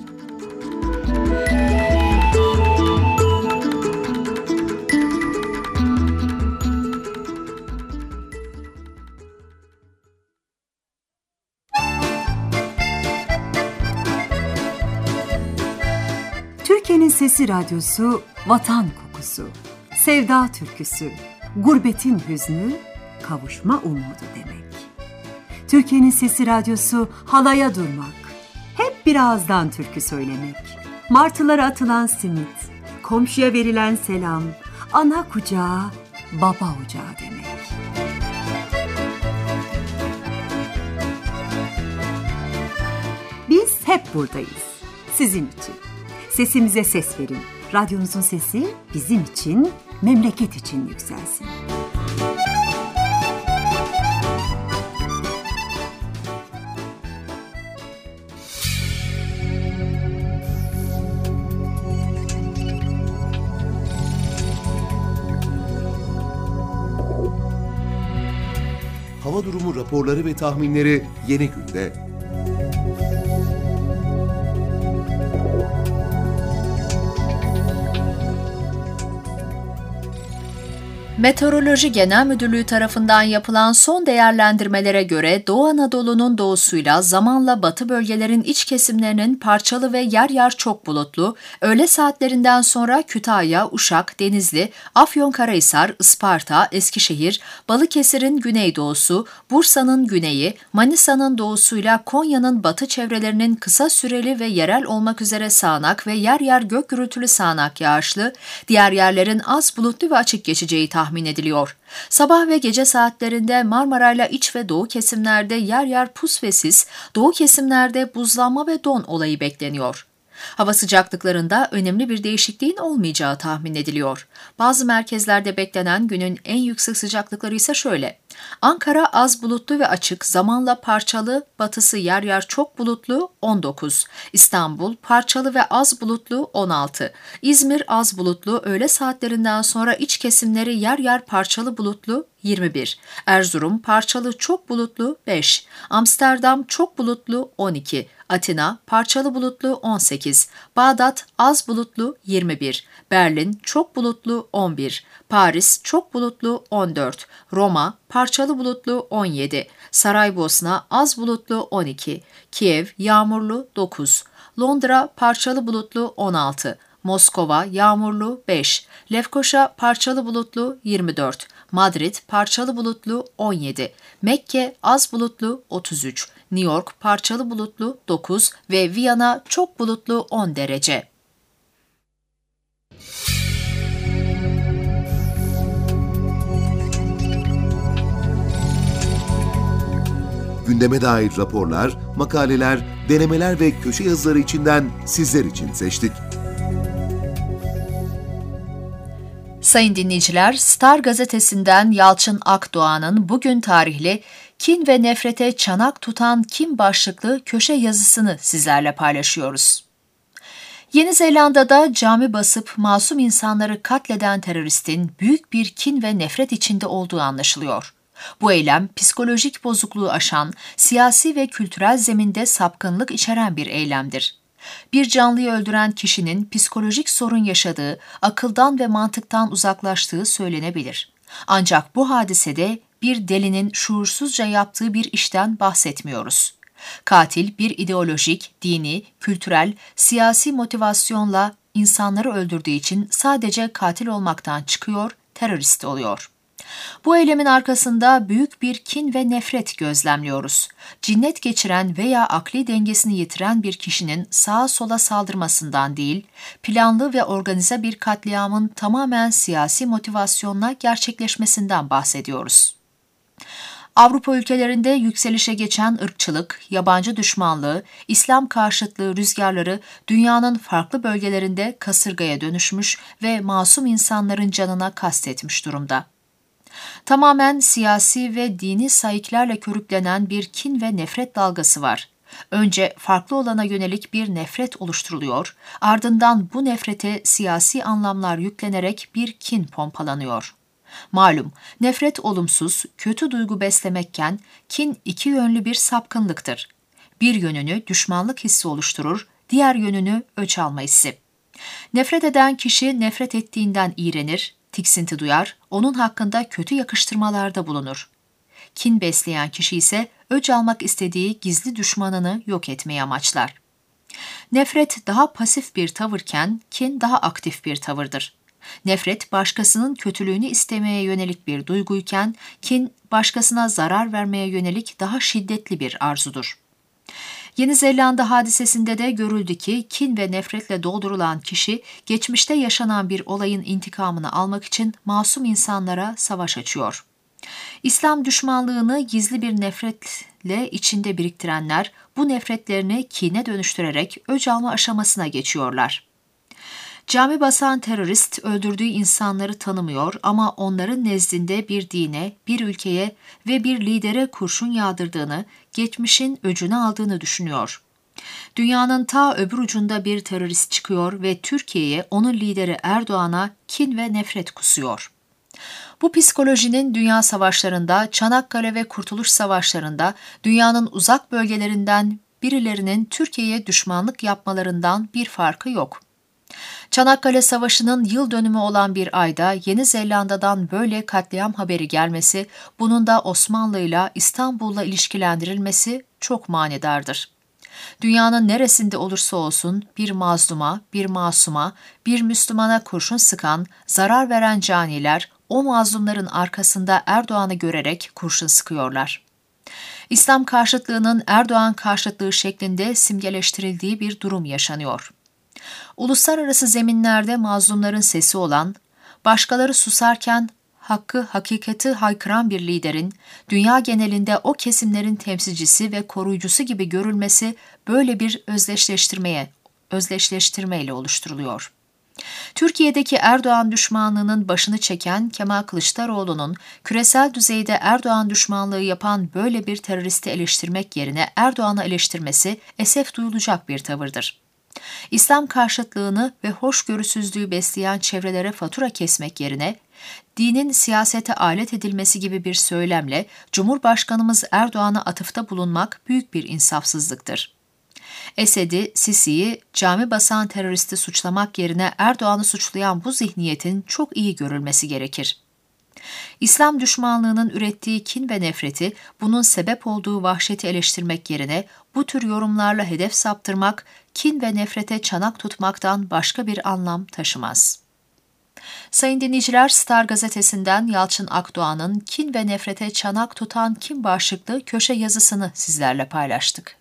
Türkiye'nin Sesi Radyosu, vatan kokusu, sevda türküsü, gurbetin hüznü, kavuşma umudu demek. Türkiye'nin Sesi Radyosu, halaya durmak, hep bir ağızdan türkü söylemek. Martılara atılan simit, komşuya verilen selam, ana kucağı, baba ocağı demek. hep buradayız. Sizin için. Sesimize ses verin. Radyonuzun sesi bizim için, memleket için yükselsin. Hava durumu raporları ve tahminleri Yeni Gün'de. Meteoroloji Genel Müdürlüğü tarafından yapılan son değerlendirmelere göre Doğu Anadolu'nun doğusuyla zamanla batı bölgelerin iç kesimlerinin parçalı ve yer yer çok bulutlu, öğle saatlerinden sonra Kütahya, Uşak, Denizli, Afyonkarahisar, Isparta, Eskişehir, Balıkesir'in güneydoğusu, Bursa'nın güneyi, Manisa'nın doğusuyla Konya'nın batı çevrelerinin kısa süreli ve yerel olmak üzere sağanak ve yer yer gök gürültülü sağanak yağışlı, diğer yerlerin az bulutlu ve açık geçeceği tahmin ediliyor. Sabah ve gece saatlerinde Marmara'yla iç ve doğu kesimlerde yer yer pus ve sis, doğu kesimlerde buzlanma ve don olayı bekleniyor. Hava sıcaklıklarında önemli bir değişikliğin olmayacağı tahmin ediliyor. Bazı merkezlerde beklenen günün en yüksek sıcaklıkları ise şöyle. Ankara az bulutlu ve açık, zamanla parçalı, batısı yer yer çok bulutlu on dokuz. İstanbul parçalı ve az bulutlu on altı. İzmir az bulutlu, öğle saatlerinden sonra iç kesimleri yer yer parçalı bulutlu yirmi bir. Erzurum parçalı çok bulutlu beş. Amsterdam çok bulutlu on iki. Atina parçalı bulutlu on sekiz. Bağdat az bulutlu yirmi bir. Berlin çok bulutlu on bir. Paris çok bulutlu on dört. Roma parçalı bulutlu on yedi. Saraybosna az bulutlu on iki. Kiev yağmurlu dokuz. Londra parçalı bulutlu on altı. Moskova yağmurlu beş. Lefkoşa parçalı bulutlu yirmi dört. Madrid parçalı bulutlu on yedi. Mekke az bulutlu otuz üç. New York parçalı bulutlu dokuz ve Viyana çok bulutlu on derece. Gündeme dair raporlar, makaleler, denemeler ve köşe yazıları içinden sizler için seçtik. Sayın dinleyiciler, Star gazetesinden Yalçın Akdoğan'ın bugün tarihli "Kin ve nefrete çanak tutan kim" başlıklı köşe yazısını sizlerle paylaşıyoruz. Yeni Zelanda'da cami basıp masum insanları katleden teröristin büyük bir kin ve nefret içinde olduğu anlaşılıyor. Bu eylem psikolojik bozukluğu aşan, siyasi ve kültürel zeminde sapkınlık içeren bir eylemdir. Bir canlıyı öldüren kişinin psikolojik sorun yaşadığı, akıldan ve mantıktan uzaklaştığı söylenebilir. Ancak bu hadisede bir delinin şuursuzca yaptığı bir işten bahsetmiyoruz. Katil bir ideolojik, dini, kültürel, siyasi motivasyonla insanları öldürdüğü için sadece katil olmaktan çıkıyor, terörist oluyor. Bu eylemin arkasında büyük bir kin ve nefret gözlemliyoruz. Cinnet geçiren veya akli dengesini yitiren bir kişinin sağa sola saldırmasından değil, planlı ve organize bir katliamın tamamen siyasi motivasyonla gerçekleşmesinden bahsediyoruz. Avrupa ülkelerinde yükselişe geçen ırkçılık, yabancı düşmanlığı, İslam karşıtlığı rüzgarları dünyanın farklı bölgelerinde kasırgaya dönüşmüş ve masum insanların canına kastetmiş durumda. Tamamen siyasi ve dini saiklerle körüklenen bir kin ve nefret dalgası var. Önce farklı olana yönelik bir nefret oluşturuluyor, ardından bu nefrete siyasi anlamlar yüklenerek bir kin pompalanıyor. Malum, nefret olumsuz, kötü duygu beslemekken kin iki yönlü bir sapkınlıktır. Bir yönünü düşmanlık hissi oluşturur, diğer yönünü öç alma hissi. Nefret eden kişi nefret ettiğinden iğrenir, tiksinti duyar, onun hakkında kötü yakıştırmalarda bulunur. Kin besleyen kişi ise öç almak istediği gizli düşmanını yok etmeyi amaçlar. Nefret daha pasif bir tavırken kin daha aktif bir tavırdır. Nefret başkasının kötülüğünü istemeye yönelik bir duyguyken kin başkasına zarar vermeye yönelik daha şiddetli bir arzudur. Yeni Zelanda hadisesinde de görüldü ki kin ve nefretle doldurulan kişi geçmişte yaşanan bir olayın intikamını almak için masum insanlara savaş açıyor. İslam düşmanlığını gizli bir nefretle içinde biriktirenler bu nefretlerini kine dönüştürerek öc alma aşamasına geçiyorlar. Cami basan terörist öldürdüğü insanları tanımıyor ama onların nezdinde bir dine, bir ülkeye ve bir lidere kurşun yağdırdığını, geçmişin öcünü aldığını düşünüyor. Dünyanın ta öbür ucunda bir terörist çıkıyor ve Türkiye'ye onun lideri Erdoğan'a kin ve nefret kusuyor. Bu psikolojinin dünya savaşlarında, Çanakkale ve Kurtuluş Savaşlarında dünyanın uzak bölgelerinden birilerinin Türkiye'ye düşmanlık yapmalarından bir farkı yok. Çanakkale Savaşı'nın yıl dönümü olan bir ayda Yeni Zelanda'dan böyle katliam haberi gelmesi, bunun da Osmanlı'yla, İstanbul'la ilişkilendirilmesi çok manidardır. Dünyanın neresinde olursa olsun bir mazluma, bir masuma, bir Müslümana kurşun sıkan, zarar veren caniler o mazlumların arkasında Erdoğan'ı görerek kurşun sıkıyorlar. İslam karşıtlığının Erdoğan karşıtlığı şeklinde simgeleştirildiği bir durum yaşanıyor. Uluslararası zeminlerde mazlumların sesi olan, başkaları susarken hakkı, hakikati haykıran bir liderin, dünya genelinde o kesimlerin temsilcisi ve koruyucusu gibi görülmesi böyle bir özdeşleştirmeye, özdeşleştirmeyle oluşturuluyor. Türkiye'deki Erdoğan düşmanlığının başını çeken Kemal Kılıçdaroğlu'nun küresel düzeyde Erdoğan düşmanlığı yapan böyle bir teröristi eleştirmek yerine Erdoğan'ı eleştirmesi esef duyulacak bir tavırdır. İslam karşıtlığını ve hoşgörüsüzlüğü besleyen çevrelere fatura kesmek yerine, dinin siyasete alet edilmesi gibi bir söylemle Cumhurbaşkanımız Erdoğan'a atıfta bulunmak büyük bir insafsızlıktır. Esed'i, Sisi'yi, cami basan teröristi suçlamak yerine Erdoğan'ı suçlayan bu zihniyetin çok iyi görülmesi gerekir. İslam düşmanlığının ürettiği kin ve nefreti, bunun sebep olduğu vahşeti eleştirmek yerine bu tür yorumlarla hedef saptırmak, kin ve nefrete çanak tutmaktan başka bir anlam taşımaz. Sayın dinleyiciler, Star Gazetesi'nden Yalçın Akdoğan'ın Kin ve Nefrete Çanak Tutan Kim başlıklı köşe yazısını sizlerle paylaştık.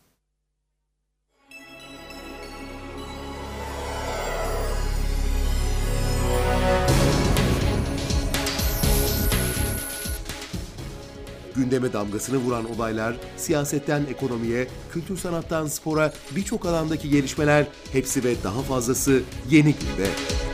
Gündeme damgasını vuran olaylar, siyasetten ekonomiye, kültür sanattan spora birçok alandaki gelişmeler, hepsi ve daha fazlası Yeni Gün'de.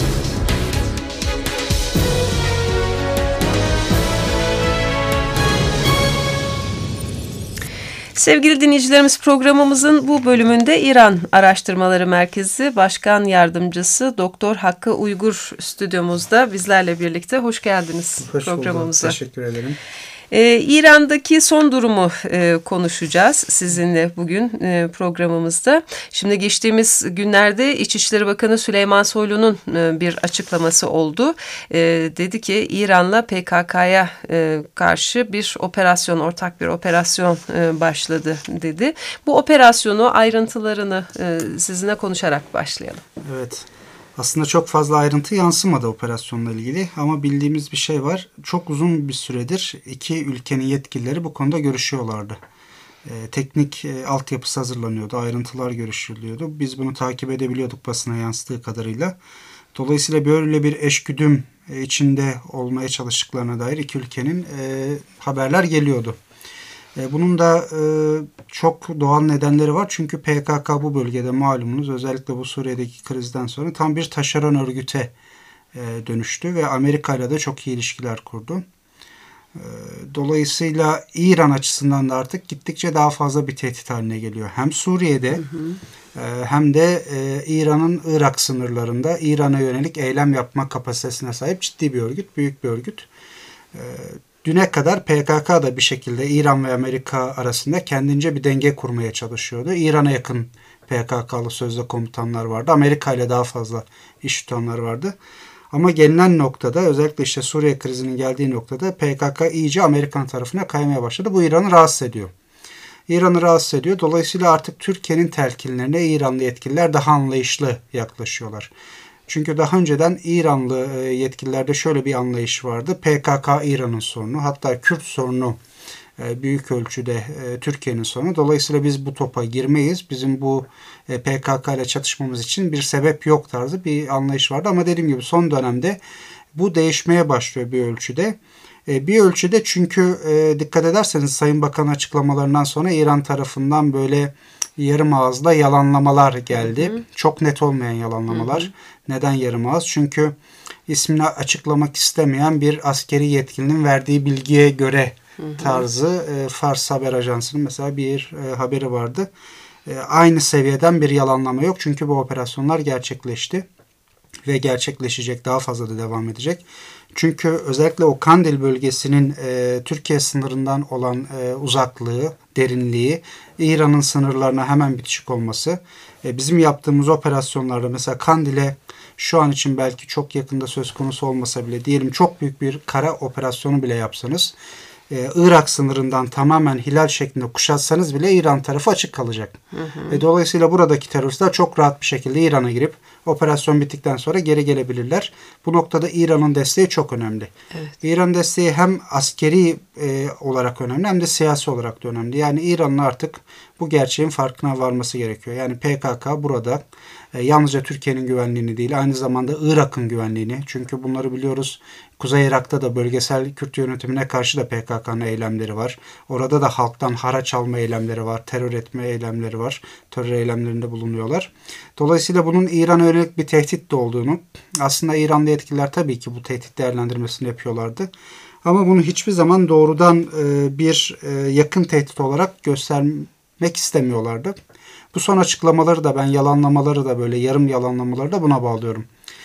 Sevgili dinleyicilerimiz, programımızın bu bölümünde İran Araştırmaları Merkezi Başkan Yardımcısı Doktor Hakkı Uygur stüdyomuzda bizlerle birlikte. Hoş geldiniz Hoş programımıza. Bulduk. Teşekkür ederim. Ee, İran'daki son durumu e, konuşacağız sizinle bugün e, programımızda. Şimdi geçtiğimiz günlerde İçişleri Bakanı Süleyman Soylu'nun e, bir açıklaması oldu. E, dedi ki İran'la P K K'ya e, karşı bir operasyon, ortak bir operasyon e, başladı dedi. Bu operasyonu, ayrıntılarını e, sizinle konuşarak başlayalım. Evet. Aslında çok fazla ayrıntı yansımadı operasyonla ilgili ama bildiğimiz bir şey var. Çok uzun bir süredir iki ülkenin yetkilileri bu konuda görüşüyorlardı. Ee, teknik e, altyapısı hazırlanıyordu, ayrıntılar görüşülüyordu. Biz bunu takip edebiliyorduk basına yansıdığı kadarıyla. Dolayısıyla böyle bir eşgüdüm e, içinde olmaya çalıştıklarına dair iki ülkenin e, haberler geliyordu. Bunun da e, çok doğal nedenleri var. Çünkü P K K bu bölgede malumunuz özellikle bu Suriye'deki krizden sonra tam bir taşeron örgüte e, dönüştü ve Amerika ile de çok iyi ilişkiler kurdu. E, dolayısıyla İran açısından da artık gittikçe daha fazla bir tehdit haline geliyor. Hem Suriye'de hı hı. E, hem de e, İran'ın Irak sınırlarında İran'a yönelik eylem yapma kapasitesine sahip ciddi bir örgüt, büyük bir örgüt. E, Düne kadar P K K da bir şekilde İran ve Amerika arasında kendince bir denge kurmaya çalışıyordu. İran'a yakın P K K'lı sözde komutanlar vardı. Amerika ile daha fazla iş tutanlar vardı. Ama gelinen noktada, özellikle işte Suriye krizinin geldiği noktada P K K iyice Amerikan tarafına kaymaya başladı. Bu İran'ı rahatsız ediyor. İran'ı rahatsız ediyor. Dolayısıyla artık Türkiye'nin telkinlerine İranlı yetkililer daha anlayışlı yaklaşıyorlar. Çünkü daha önceden İranlı yetkililerde şöyle bir anlayış vardı. P K K İran'ın sorunu, hatta Kürt sorunu büyük ölçüde Türkiye'nin sorunu. Dolayısıyla biz bu topa girmeyiz. Bizim bu P K K ile çatışmamız için bir sebep yok tarzı bir anlayış vardı. Ama dediğim gibi son dönemde bu değişmeye başlıyor bir ölçüde. Bir ölçüde çünkü dikkat ederseniz Sayın Bakan açıklamalarından sonra İran tarafından böyle yarım ağızla yalanlamalar geldi. Hı hı. Çok net olmayan yalanlamalar. Hı hı. Neden yarım ağız? Çünkü ismini açıklamak istemeyen bir askeri yetkilinin verdiği bilgiye göre hı hı. tarzı e, Fars Haber Ajansı'nın mesela bir e, haberi vardı. E, aynı seviyeden bir yalanlama yok. Çünkü bu operasyonlar gerçekleşti. Ve gerçekleşecek, daha fazla da devam edecek. Çünkü özellikle o Kandil bölgesinin e, Türkiye sınırından olan e, uzaklığı, derinliği, İran'ın sınırlarına hemen bitişik olması, e, bizim yaptığımız operasyonlarda mesela Kandil'e şu an için belki çok yakında söz konusu olmasa bile, diyelim çok büyük bir kara operasyonu bile yapsanız, Ee, Irak sınırından tamamen hilal şeklinde kuşatsanız bile İran tarafı açık kalacak. Hı hı. E, dolayısıyla buradaki teröristler çok rahat bir şekilde İran'a girip operasyon bittikten sonra geri gelebilirler. Bu noktada İran'ın desteği çok önemli. Evet. İran desteği hem askeri e, olarak önemli hem de siyasi olarak da önemli. Yani İran'ın artık bu gerçeğin farkına varması gerekiyor. Yani P K K burada e, yalnızca Türkiye'nin güvenliğini değil, aynı zamanda Irak'ın güvenliğini. Çünkü bunları biliyoruz. Kuzey Irak'ta da bölgesel Kürt yönetimine karşı da P K K'nın eylemleri var. Orada da halktan haraç alma eylemleri var. Terör etme eylemleri var. Terör eylemlerinde bulunuyorlar. Dolayısıyla bunun İran'a yönelik bir tehdit de olduğunu, aslında İranlı yetkililer tabii ki bu tehdit değerlendirmesini yapıyorlardı. Ama bunu hiçbir zaman doğrudan bir yakın tehdit olarak göstermek istemiyorlardı. Bu son açıklamaları da ben yalanlamaları da böyle yarım yalanlamaları da buna bağlıyorum.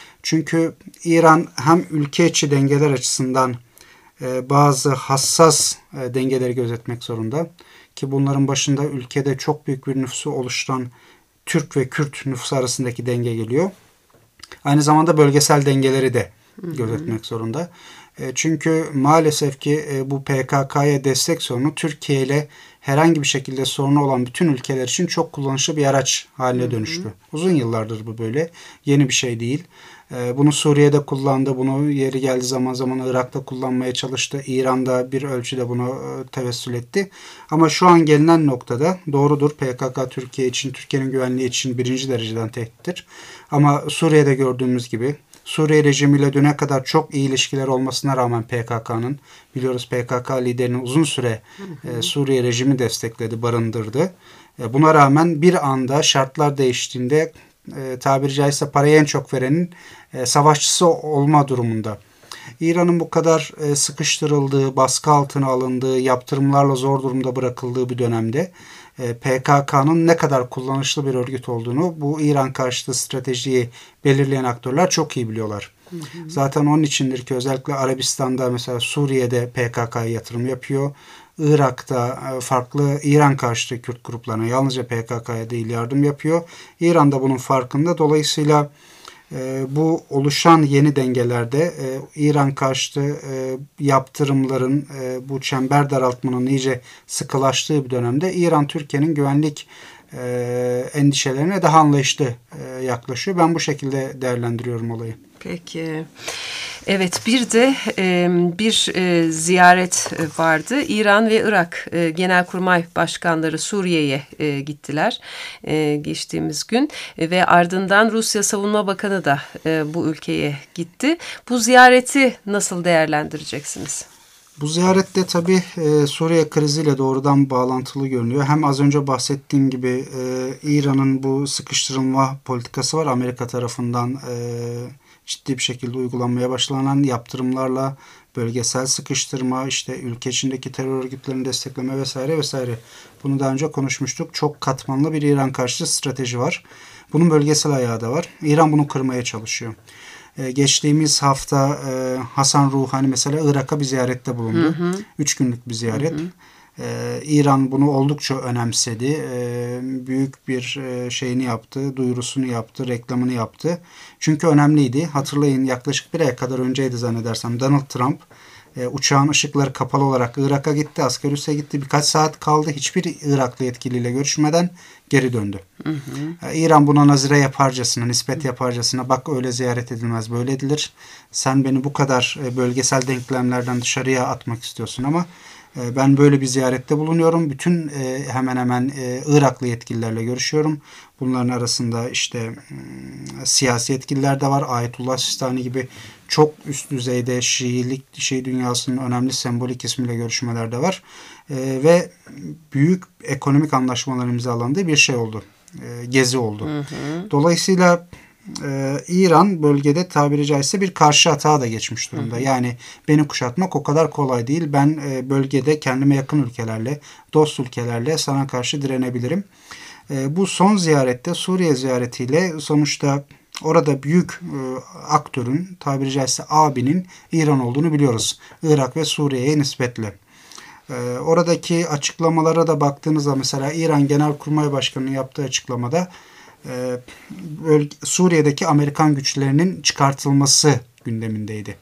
Çünkü İran hem ülke içi dengeler açısından e, bazı hassas e, dengeleri gözetmek zorunda. Ki bunların başında ülkede çok büyük bir nüfusu oluşturan Türk ve Kürt nüfusu arasındaki denge geliyor. Aynı zamanda bölgesel dengeleri de gözetmek zorunda. E, çünkü maalesef ki e, bu P K K'ya destek sorunu Türkiye ile herhangi bir şekilde sorunu olan bütün ülkeler için çok kullanışlı bir araç haline dönüştü. Hı hı. Uzun yıllardır bu böyle. Yeni bir şey değil. Bunu Suriye'de kullandı. Bunu yeri geldi zaman zaman Irak'ta kullanmaya çalıştı. İran'da bir ölçüde bunu tevessül etti. Ama şu an gelinen noktada doğrudur. P K K Türkiye için, Türkiye'nin güvenliği için birinci dereceden tehdittir. Ama Suriye'de gördüğümüz gibi Suriye rejimiyle düne kadar çok iyi ilişkiler olmasına rağmen P K K'nın, biliyoruz P K K liderini uzun süre hı hı. Suriye rejimi destekledi, barındırdı. Buna rağmen bir anda şartlar değiştiğinde e, tabiri caizse parayı en çok verenin e, savaşçısı olma durumunda. İran'ın bu kadar e, sıkıştırıldığı, baskı altına alındığı, yaptırımlarla zor durumda bırakıldığı bir dönemde e, P K K'nın ne kadar kullanışlı bir örgüt olduğunu bu İran karşıtı stratejiyi belirleyen aktörler çok iyi biliyorlar. Hı hı. Zaten onun içindir ki özellikle Arabistan'da, mesela Suriye'de P K K'ya yatırım yapıyor. Irak'ta farklı İran karşıtı Kürt gruplarına, yalnızca P K K'ya değil, yardım yapıyor. İran da bunun farkında. Dolayısıyla e, bu oluşan yeni dengelerde e, İran karşıtı e, yaptırımların, e, bu çember daraltmanın iyice sıkılaştığı bir dönemde İran Türkiye'nin güvenlik e, endişelerine daha anlayışlı e, yaklaşıyor. Ben bu şekilde değerlendiriyorum olayı. Peki. Evet, bir de e, bir e, ziyaret vardı. İran ve Irak e, Genelkurmay Başkanları Suriye'ye e, gittiler e, geçtiğimiz gün e, ve ardından Rusya Savunma Bakanı da e, bu ülkeye gitti. Bu ziyareti nasıl değerlendireceksiniz? Bu ziyarette tabii e, Suriye kriziyle doğrudan bağlantılı görünüyor. Hem az önce bahsettiğim gibi e, İran'ın bu sıkıştırılma politikası var. Amerika tarafından e, ciddi bir şekilde uygulanmaya başlanan yaptırımlarla bölgesel sıkıştırma, işte ülke içindeki terör örgütlerini destekleme vesaire vesaire. Bunu daha önce konuşmuştuk. Çok katmanlı bir İran karşıtı strateji var. Bunun bölgesel ayağı da var. İran bunu kırmaya çalışıyor. Ee, geçtiğimiz hafta e, Hasan Rouhani mesela Irak'a bir ziyarette bulundu. Hı hı. Üç günlük bir ziyaret. Hı hı. Ee, İran bunu oldukça önemsedi. Ee, büyük bir e, şeyini yaptı, duyurusunu yaptı, reklamını yaptı. Çünkü önemliydi. Hatırlayın, yaklaşık bir ay kadar önceydi zannedersem, Donald Trump e, uçağın ışıkları kapalı olarak Irak'a gitti, asgari üsse gitti. Birkaç saat kaldı. Hiçbir Iraklı yetkiliyle görüşmeden geri döndü. Hı hı. Ee, İran buna nazire yaparcasına, nispet yaparcasına, bak öyle ziyaret edilmez, böyle edilir. Sen beni bu kadar e, bölgesel denklemlerden dışarıya atmak istiyorsun ama ben böyle bir ziyarette bulunuyorum. Bütün e, hemen hemen e, Iraklı yetkililerle görüşüyorum. Bunların arasında işte e, siyasi yetkililer de var. Ayetullah Sistani gibi çok üst düzeyde Şiilik, Şii dünyasının önemli sembolik ismiyle görüşmeler de var. E, ve büyük ekonomik anlaşmalar imzalandığı bir şey oldu. E, gezi oldu. Hı hı. Dolayısıyla e, İran bölgede tabiri caizse bir karşı atağa da geçmiş durumda. Hı hı. Yani beni kuşatmak o kadar kolay değil. Ben e, bölgede kendime yakın ülkelerle, dost ülkelerle sana karşı direnebilirim. E, bu son ziyarette, Suriye ziyaretiyle sonuçta orada büyük e, aktörün, tabiri caizse abinin İran olduğunu biliyoruz. Irak ve Suriye'ye nispetle. E, oradaki açıklamalara da baktığınızda mesela İran Genelkurmay Başkanı'nın yaptığı açıklamada e, bölge, Suriye'deki Amerikan güçlerinin çıkartılması gündemindeydi.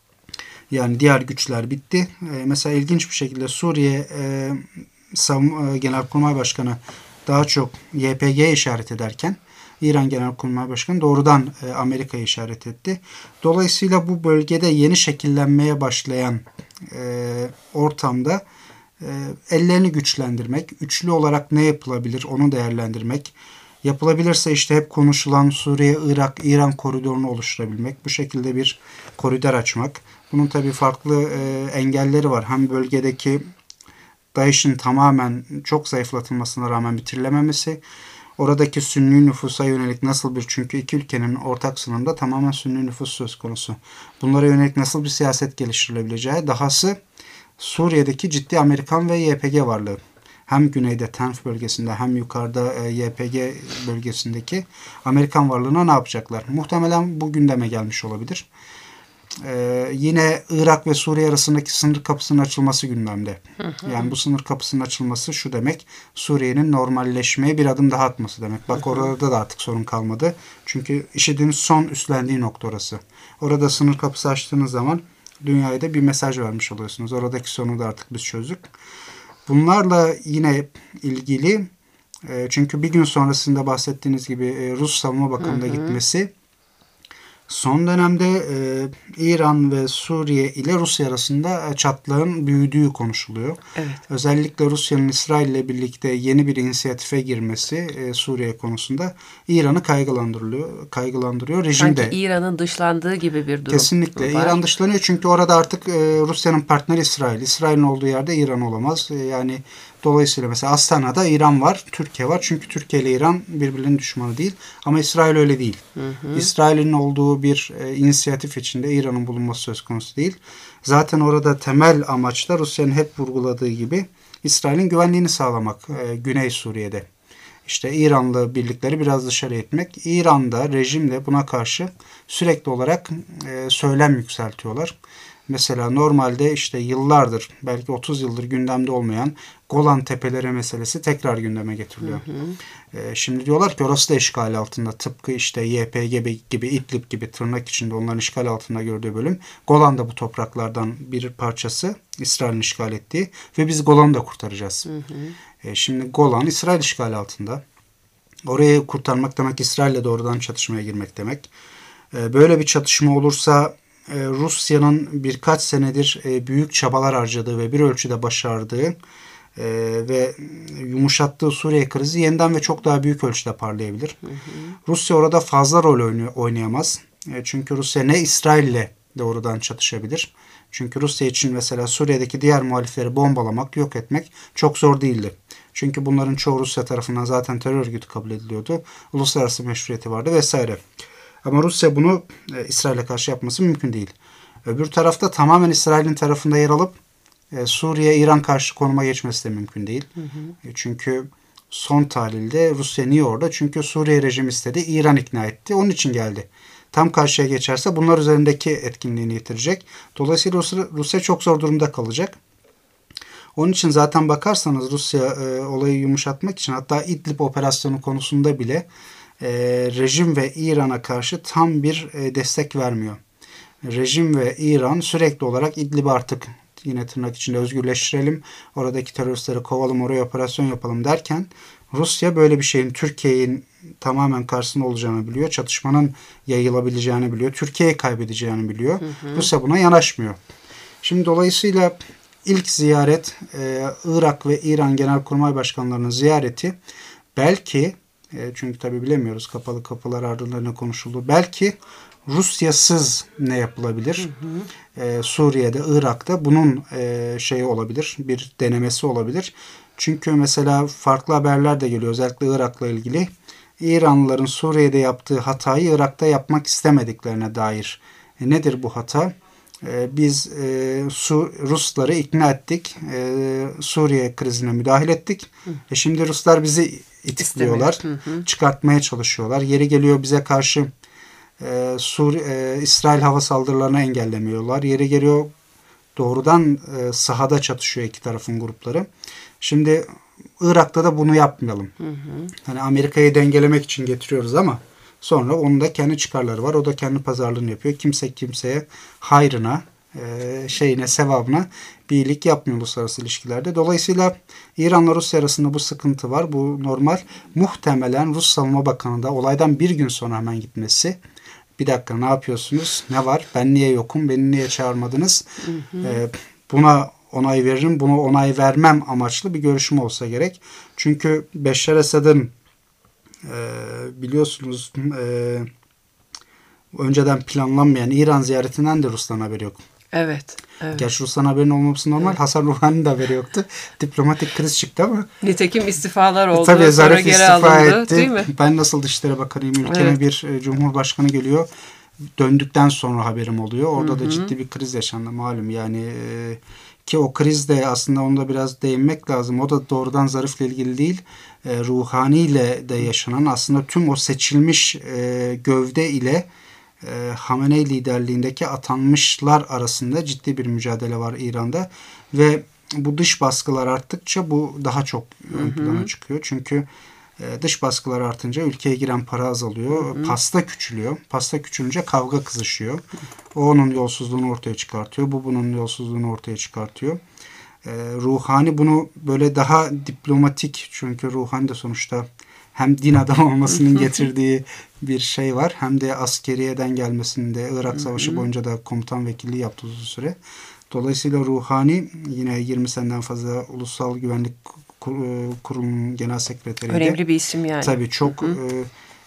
Yani diğer güçler bitti. E, mesela ilginç bir şekilde Suriye e, Savunma, e, Genelkurmay Başkanı daha çok Y P G'ye işaret ederken İran Genelkurmay Başkanı doğrudan e, Amerika'ya işaret etti. Dolayısıyla bu bölgede yeni şekillenmeye başlayan e, ortamda e, ellerini güçlendirmek, üçlü olarak ne yapılabilir onu değerlendirmek, yapılabilirse işte hep konuşulan Suriye, Irak, İran koridorunu oluşturabilmek, bu şekilde bir koridor açmak. Bunun tabii farklı e, engelleri var. Hem bölgedeki DAEŞ'in tamamen çok zayıflatılmasına rağmen bitirilememesi, oradaki Sünni nüfusa yönelik nasıl bir, çünkü iki ülkenin ortak sınırında tamamen Sünni nüfus söz konusu. Bunlara yönelik nasıl bir siyaset geliştirilebileceği, dahası Suriye'deki ciddi Amerikan ve Y P G varlığı. Hem güneyde Tenf bölgesinde hem yukarıda e, Y P G bölgesindeki Amerikan varlığına ne yapacaklar? Muhtemelen bu gündeme gelmiş olabilir. Ee, yine Irak ve Suriye arasındaki sınır kapısının açılması gündemde. Hı hı. Yani bu sınır kapısının açılması şu demek, Suriye'nin normalleşmeye bir adım daha atması demek. Bak, hı hı, orada da artık sorun kalmadı. Çünkü IŞİD'in son üstlendiği nokta orası. Orada sınır kapısı açtığınız zaman dünyaya da bir mesaj vermiş oluyorsunuz. Oradaki sorunu da artık biz çözdük. Bunlarla yine ilgili e, çünkü bir gün sonrasında bahsettiğiniz gibi e, Rus Savunma Bakanı'na gitmesi, son dönemde e, İran ve Suriye ile Rusya arasında çatlağın büyüdüğü konuşuluyor. Evet. Özellikle Rusya'nın İsrail ile birlikte yeni bir inisiyatife girmesi e, Suriye konusunda İran'ı kaygılandırıyor. kaygılandırıyor. Rejim Sanki de İran'ın dışlandığı gibi bir durum. Kesinlikle. var. İran dışlanıyor çünkü orada artık e, Rusya'nın partneri İsrail. İsrail'in olduğu yerde İran olamaz. E, yani dolayısıyla mesela Astana'da İran var, Türkiye var. Çünkü Türkiye ile İran birbirlerinin düşmanı değil. Ama İsrail öyle değil. Hı hı. İsrail'in olduğu bir e, inisiyatif içinde İran'ın bulunması söz konusu değil. Zaten orada temel amaç da Rusya'nın hep vurguladığı gibi İsrail'in güvenliğini sağlamak e, Güney Suriye'de. İşte İranlı birlikleri biraz dışarı etmek. İran'da, rejim de buna karşı sürekli olarak e, söylem yükseltiyorlar. Mesela normalde işte yıllardır, belki otuz yıldır gündemde olmayan Golan Tepeleri meselesi tekrar gündeme getiriliyor. Hı hı. Ee, şimdi diyorlar ki orası da işgal altında. Tıpkı işte Y P G gibi, İdlib gibi, tırnak içinde onların işgal altında gördüğü bölüm. Golan da bu topraklardan bir parçası, İsrail'in işgal ettiği ve biz Golan'ı da kurtaracağız. Hı hı. Ee, şimdi Golan İsrail işgal altında. Orayı kurtarmak demek İsrail'le doğrudan çatışmaya girmek demek. Ee, böyle bir çatışma olursa Rusya'nın birkaç senedir büyük çabalar harcadığı ve bir ölçüde başardığı ve yumuşattığı Suriye krizi yeniden ve çok daha büyük ölçüde parlayabilir. Hı hı. Rusya orada fazla rol oynayamaz. Çünkü Rusya ne İsrail'le doğrudan çatışabilir. Çünkü Rusya için mesela Suriye'deki diğer muhalifleri bombalamak, yok etmek çok zor değildi. Çünkü bunların çoğu Rusya tarafından zaten terör örgütü kabul ediliyordu. Uluslararası meşruiyeti vardı vesaire. Ama Rusya bunu e, İsrail'e karşı yapması mümkün değil. Öbür tarafta tamamen İsrail'in tarafında yer alıp e, Suriye, İran karşı konuma geçmesi de mümkün değil. Hı hı. E, çünkü son tahlilde Rusya niye orada? Çünkü Suriye rejimi istedi, İran ikna etti. Onun için geldi. Tam karşıya geçerse bunlar üzerindeki etkinliğini yitirecek. Dolayısıyla Rusya, Rusya çok zor durumda kalacak. Onun için zaten bakarsanız Rusya e, olayı yumuşatmak için, hatta İdlib operasyonu konusunda bile E, rejim ve İran'a karşı tam bir e, destek vermiyor. Rejim ve İran sürekli olarak İdlib'i artık yine tırnak içinde özgürleştirelim, oradaki teröristleri kovalım, oraya operasyon yapalım derken Rusya böyle bir şeyin Türkiye'nin tamamen karşısında olacağını biliyor. Çatışmanın yayılabileceğini biliyor. Türkiye'yi kaybedeceğini biliyor. Hı hı. Rusya buna yanaşmıyor. Şimdi dolayısıyla ilk ziyaret e, Irak ve İran Genelkurmay Başkanlarının ziyareti belki, çünkü tabii bilemiyoruz, kapalı kapılar ardında ne konuşuldu, belki Rusyasız ne yapılabilir? Hı hı. Ee, Suriye'de, Irak'ta bunun e, şeyi olabilir, bir denemesi olabilir. Çünkü mesela farklı haberler de geliyor, özellikle Irak'la ilgili. İranlıların Suriye'de yaptığı hatayı Irak'ta yapmak istemediklerine dair. E, nedir bu hata? E, biz e, Su, Rusları ikna ettik. E, Suriye krizine müdahale ettik. E, şimdi Ruslar bizi itikliyorlar. Hı hı. Çıkartmaya çalışıyorlar. Yeri geliyor bize karşı e, Sur, e, İsrail hava saldırılarını engellemiyorlar. Yeri geliyor doğrudan e, sahada çatışıyor iki tarafın grupları. Şimdi Irak'ta da bunu yapmayalım. Hı hı. Hani Amerika'yı dengelemek için getiriyoruz ama sonra onun da kendi çıkarları var. O da kendi pazarlığını yapıyor. Kimse kimseye hayrına, e, şeyine, sevabına bir iyilik yapmıyor uluslararası ilişkilerde. Dolayısıyla İran'la Rusya arasında bu sıkıntı var. Bu normal. Muhtemelen Rus Savunma Bakanı da olaydan bir gün sonra hemen gitmesi. Bir dakika, ne yapıyorsunuz? Ne var? Ben niye yokum? Beni niye çağırmadınız? Hı hı. E, buna onay veririm, bunu onay vermem amaçlı bir görüşme olsa gerek. Çünkü Beşşar Esad'ın e, biliyorsunuz e, önceden planlanmayan İran ziyaretinden de Rus'tan haberi yok. Evet. evet. Gerçi Rus'tan haberin olmaması normal. Evet. Hasan Ruhani'nin de haberi yoktu. Diplomatik kriz çıktı ama. Nitekim istifalar oldu. Tabii Zarif geri istifa alındı, etti. değil mi? Ben nasıl Dışişleri Bakanıyım, ülkeme evet. bir e, Cumhurbaşkanı geliyor. Döndükten sonra haberim oluyor. Orada Hı-hı. da ciddi bir kriz yaşandı malum. Yani e, ki o kriz de aslında onda biraz değinmek lazım. O da doğrudan Zarif'le ilgili değil. E, Ruhani ile de yaşanan aslında tüm o seçilmiş e, gövde ile e, Hamenei liderliğindeki atanmışlar arasında ciddi bir mücadele var İran'da. Ve bu dış baskılar arttıkça bu daha çok ön plana çıkıyor. Çünkü e, dış baskılar artınca ülkeye giren para azalıyor. Hı hı. Pasta küçülüyor. Pasta küçülünce kavga kızışıyor. O onun yolsuzluğunu ortaya çıkartıyor. Bu bunun yolsuzluğunu ortaya çıkartıyor. E, Ruhani bunu böyle daha diplomatik, çünkü Ruhani de sonuçta hem din adamı olmasının getirdiği bir şey var. Hem de askeriyeden gelmesinde Irak Savaşı boyunca da komutan vekilliği yaptı uzun süre. Dolayısıyla Ruhani yine yirmi seneden fazla Ulusal Güvenlik Kurulu'nun genel sekreteriydi. Önemli bir isim yani. Tabii çok hı hı. E,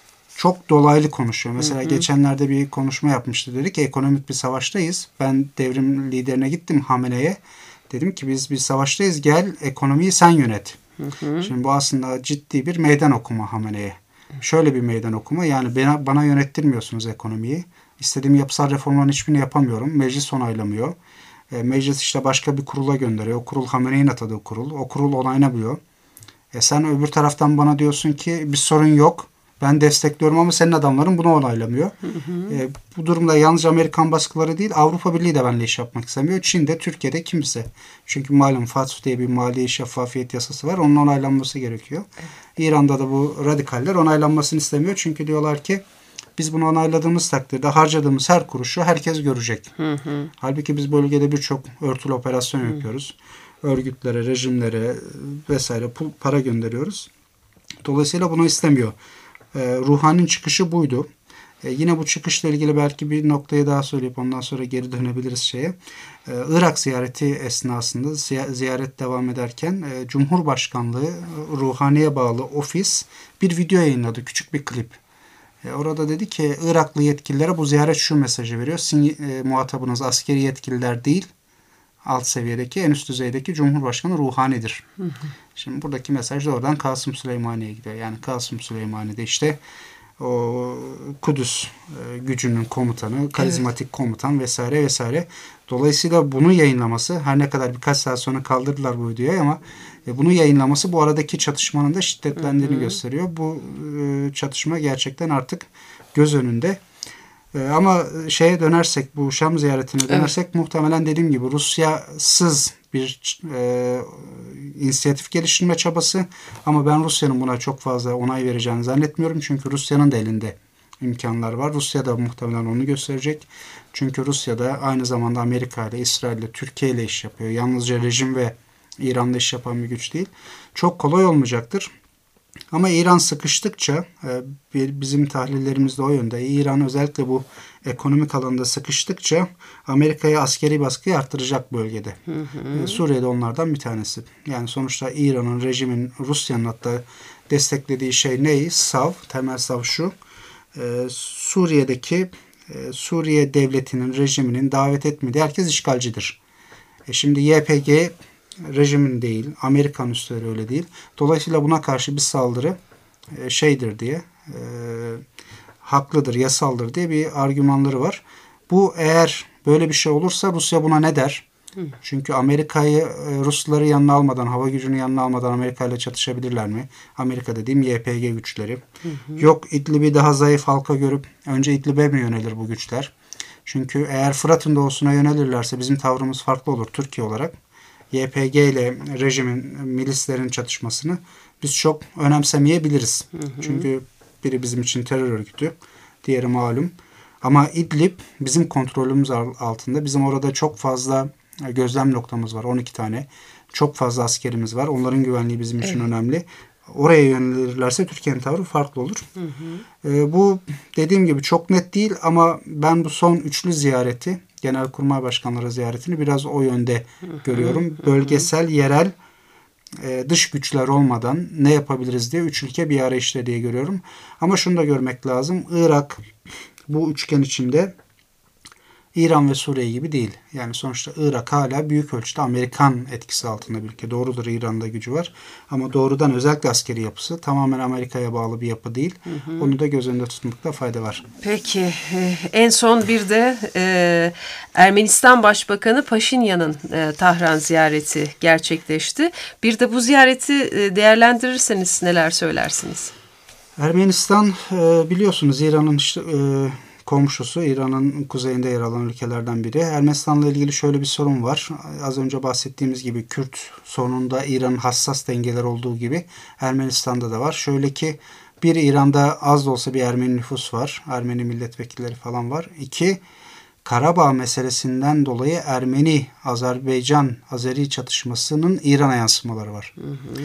çok dolaylı konuşuyor. Mesela hı hı. geçenlerde bir konuşma yapmıştı. Dedi ki ekonomik bir savaştayız. Ben devrim liderine gittim, Hamene'ye. Dedim ki biz bir savaştayız, gel ekonomiyi sen yönet. Hı hı. Şimdi bu aslında ciddi bir meydan okuma Hamene'ye. Şöyle bir meydan okuma, yani bana, bana yönettirmiyorsunuz ekonomiyi. İstediğim yapısal reformların hiçbirini yapamıyorum. Meclis onaylamıyor. E, meclis işte başka bir kurula gönderiyor. O kurul Hamene'nin atadığı kurul. O kurul onaylamıyor. E sen öbür taraftan bana diyorsun ki bir sorun yok. Ben destekliyorum ama senin adamların bunu onaylamıyor. Hı hı. E, bu durumda yalnız Amerikan baskıları değil, Avrupa Birliği de benimle iş yapmak istemiyor. Çin'de, Türkiye'de kimse. Çünkü malum FATF diye bir mali şeffafiyet yasası var. Onun onaylanması gerekiyor. Evet. İran'da da bu radikaller onaylanmasını istemiyor. Çünkü diyorlar ki biz bunu onayladığımız takdirde harcadığımız her kuruşu herkes görecek. Hı hı. Halbuki biz bölgede birçok örtülü operasyon hı. yapıyoruz. Örgütlere, rejimlere vesaire para gönderiyoruz. Dolayısıyla bunu istemiyor. Ee, Ruhani'nin çıkışı buydu. Ee, yine bu çıkışla ilgili belki bir noktayı daha söyleyip ondan sonra geri dönebiliriz şeye. Ee, Irak ziyareti esnasında ziyaret devam ederken e, Cumhurbaşkanlığı Ruhani'ye bağlı ofis bir video yayınladı. Küçük bir klip. E, orada dedi ki Iraklı yetkililere bu ziyaret şu mesajı veriyor. Sizin e, muhatabınız askeri yetkililer değil, alt seviyedeki, en üst düzeydeki Cumhurbaşkanı Ruhani'dir. Hı hı. Şimdi buradaki mesaj da oradan Kasım Süleymani'ye gidiyor. Yani Kasım Süleymani de işte o Kudüs e, gücünün komutanı, karizmatik evet. komutan vesaire vesaire. Dolayısıyla bunu yayınlaması, her ne kadar birkaç saat sonra kaldırdılar bu videoyu ama e, bunu yayınlaması bu aradaki çatışmanın da şiddetlendiğini hı hı. gösteriyor. Bu e, çatışma gerçekten artık göz önünde. E, ama şeye dönersek, bu Şam ziyaretine evet. dönersek muhtemelen dediğim gibi Rusyasız bir e, inisiyatif geliştirme çabası, ama ben Rusya'nın buna çok fazla onay vereceğini zannetmiyorum. Çünkü Rusya'nın da elinde imkanlar var. Rusya da muhtemelen onu gösterecek. Çünkü Rusya da aynı zamanda Amerika ile, İsrail ile, Türkiye ile iş yapıyor. Yalnızca rejim ve İran'la iş yapan bir güç değil. Çok kolay olmayacaktır. Ama İran sıkıştıkça, bizim tahlillerimiz de o yönde, İran özellikle bu ekonomik alanda sıkıştıkça Amerika'ya askeri baskıyı arttıracak bölgede. Hı hı. Suriye'de onlardan bir tanesi. Yani sonuçta İran'ın, rejimin, Rusya'nın hatta desteklediği şey ne? Sav, temel sav şu. Suriye'deki e, Suriye devletinin, rejiminin davet etmediği herkes işgalcidir. E şimdi Y P G rejimin değil, Amerikan üsleri öyle değil. Dolayısıyla buna karşı bir saldırı e, şeydir diye, e, haklıdır, yasaldır diye bir argümanları var. Bu eğer böyle bir şey olursa Rusya buna ne der? Çünkü Amerika'yı, Rusları yanına almadan, hava gücünü yanına almadan Amerika ile çatışabilirler mi? Amerika dediğim Y P G güçleri. Hı hı. Yok İdlib'i daha zayıf halka görüp önce İdlib'e mi yönelir bu güçler? Çünkü eğer Fırat'ın doğusuna yönelirlerse bizim tavrımız farklı olur Türkiye olarak. Y P G ile rejimin, milislerin çatışmasını biz çok önemsemeyebiliriz. Hı hı. Çünkü biri bizim için terör örgütü, diğeri malum. Ama İdlib bizim kontrolümüz altında. Bizim orada çok fazla gözlem noktamız var. on iki tane. Çok fazla askerimiz var. Onların güvenliği bizim için evet. önemli. Oraya yönelirlerse Türkiye'nin tavrı farklı olur. Hı hı. E, bu dediğim gibi çok net değil ama ben bu son üçlü ziyareti, Genelkurmay Başkanları ziyaretini biraz o yönde hı hı. görüyorum. Bölgesel, yerel e, dış güçler olmadan ne yapabiliriz diye üç ülke bir arayışta diye görüyorum. Ama şunu da görmek lazım. Irak bu üçgen içinde İran ve Suriye gibi değil. Yani sonuçta Irak hala büyük ölçüde Amerikan etkisi altında bir ülke. Doğrudur, İran'da gücü var. Ama doğrudan özellikle askeri yapısı tamamen Amerika'ya bağlı bir yapı değil. Hı hı. Onu da göz önünde tutmakta fayda var. Peki. En son bir de e, Ermenistan Başbakanı Paşinyan'ın e, Tahran ziyareti gerçekleşti. Bir de bu ziyareti e, değerlendirirseniz neler söylersiniz? Ermenistan e, biliyorsunuz İran'ın işte... E, komşusu, İran'ın kuzeyinde yer alan ülkelerden biri. Ermenistan'la ilgili şöyle bir sorun var. Az önce bahsettiğimiz gibi Kürt sorununda İran'ın hassas dengeler olduğu gibi Ermenistan'da da var. Şöyle ki bir, İran'da az da olsa bir Ermeni nüfus var. Ermeni milletvekilleri falan var. İki, Karabağ meselesinden dolayı Ermeni, Azerbaycan, Azeri çatışmasının İran'a yansımaları var. Hı hı.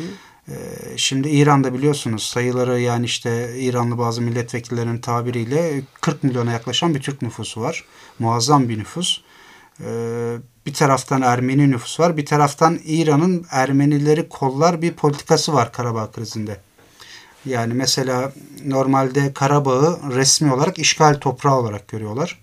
Şimdi İran'da biliyorsunuz sayıları, yani işte İranlı bazı milletvekillerinin tabiriyle kırk milyona yaklaşan bir Türk nüfusu var. Muazzam bir nüfus. Bir taraftan Ermeni nüfus var. Bir taraftan İran'ın Ermenileri kollar bir politikası var Karabağ krizinde. Yani mesela normalde Karabağ'ı resmi olarak işgal toprağı olarak görüyorlar.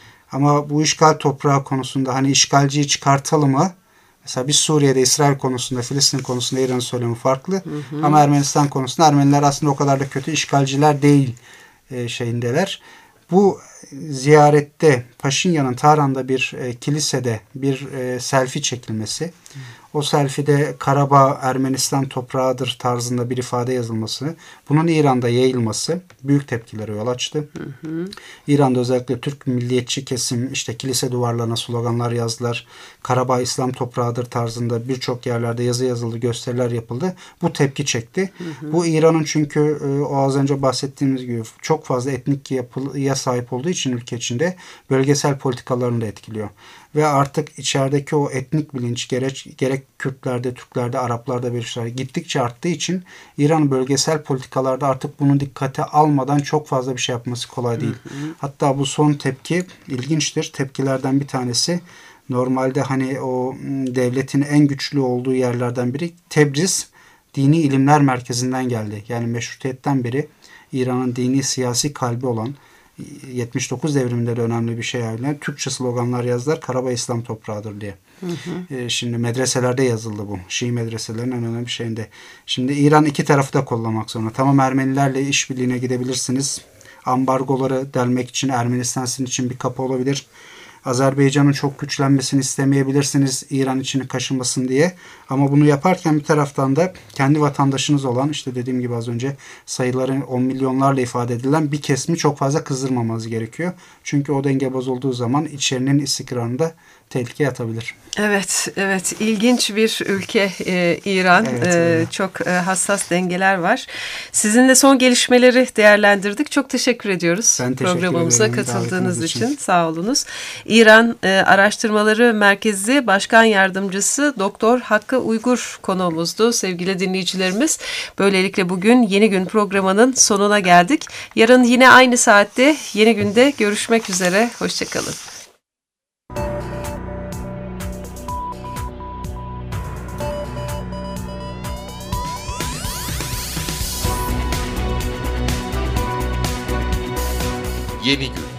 Ama bu işgal toprağı konusunda hani işgalciyi çıkartalım mı? Mesela biz Suriye'de, İsrail konusunda, Filistin konusunda İran'ın söylemi farklı. Hı hı. Ama Ermenistan konusunda Ermeniler aslında o kadar da kötü işgalciler değil e, şeyindeler. Bu ziyarette Paşinyan'ın Tahran'da bir e, kilisede bir e, selfie çekilmesi, hı. o selfie'de Karabağ Ermenistan toprağıdır tarzında bir ifade yazılması, bunun İran'da yayılması büyük tepkilere yol açtı. Hı hı. İran'da özellikle Türk milliyetçi kesim işte kilise duvarlarına sloganlar yazdılar. Karabağ İslam toprağıdır tarzında birçok yerlerde yazı yazıldı, gösteriler yapıldı. Bu tepki çekti. Hı hı. Bu İran'ın çünkü o az önce bahsettiğimiz gibi çok fazla etnik yapıya sahip olduğu için ülke içinde bölgesel politikalarını da etkiliyor. Ve artık içerideki o etnik bilinç gerek, gerek Kürtlerde, Türklerde, Araplarda belirtiler gittikçe arttığı için İran bölgesel politikalarda artık bunu dikkate almadan çok fazla bir şey yapması kolay değil. Hı hı. Hatta bu son tepki ilginçtir. Tepkilerden bir tanesi normalde hani o devletin en güçlü olduğu yerlerden biri Tebriz Dini İlimler Merkezi'nden geldi. Yani meşrutiyetten beri İran'ın dini siyasi kalbi olan yetmiş dokuz devriminde de önemli bir şey haline Türkçe sloganlar yazdılar. Karabağ İslam toprağıdır diye. Hı hı. E, şimdi medreselerde yazıldı bu. Şii medreselerinin en önemli şeyinde. Şimdi İran iki tarafı da kollamak zorunda. Tamam, Ermenilerle işbirliğine gidebilirsiniz. Ambargoları delmek için Ermenistan sizin için bir kapı olabilir. Azerbaycan'ın çok güçlenmesini istemeyebilirsiniz İran içini kaşımasın diye. Ama bunu yaparken bir taraftan da kendi vatandaşınız olan işte dediğim gibi az önce sayıları on milyonlarla ifade edilen bir kesimi çok fazla kızdırmamanız gerekiyor. Çünkü o denge bozulduğu zaman içerinin istikrarını da tehlikeye atabilir. Evet, evet. İlginç bir ülke e, İran. Evet, e, çok e, hassas dengeler var. Sizinle son gelişmeleri değerlendirdik. Çok teşekkür ediyoruz. Ben teşekkür programımıza ederim, katıldığınız için. için. Sağ olunuz. İran e, Araştırmaları Merkezi Başkan Yardımcısı Doktor Hakkı Uygur konuğumuzdu sevgili dinleyicilerimiz. Böylelikle bugün Yeni Gün programının sonuna geldik. Yarın yine aynı saatte Yeni Gün'de görüşmek üzere. Hoşçakalın. Yeni Gün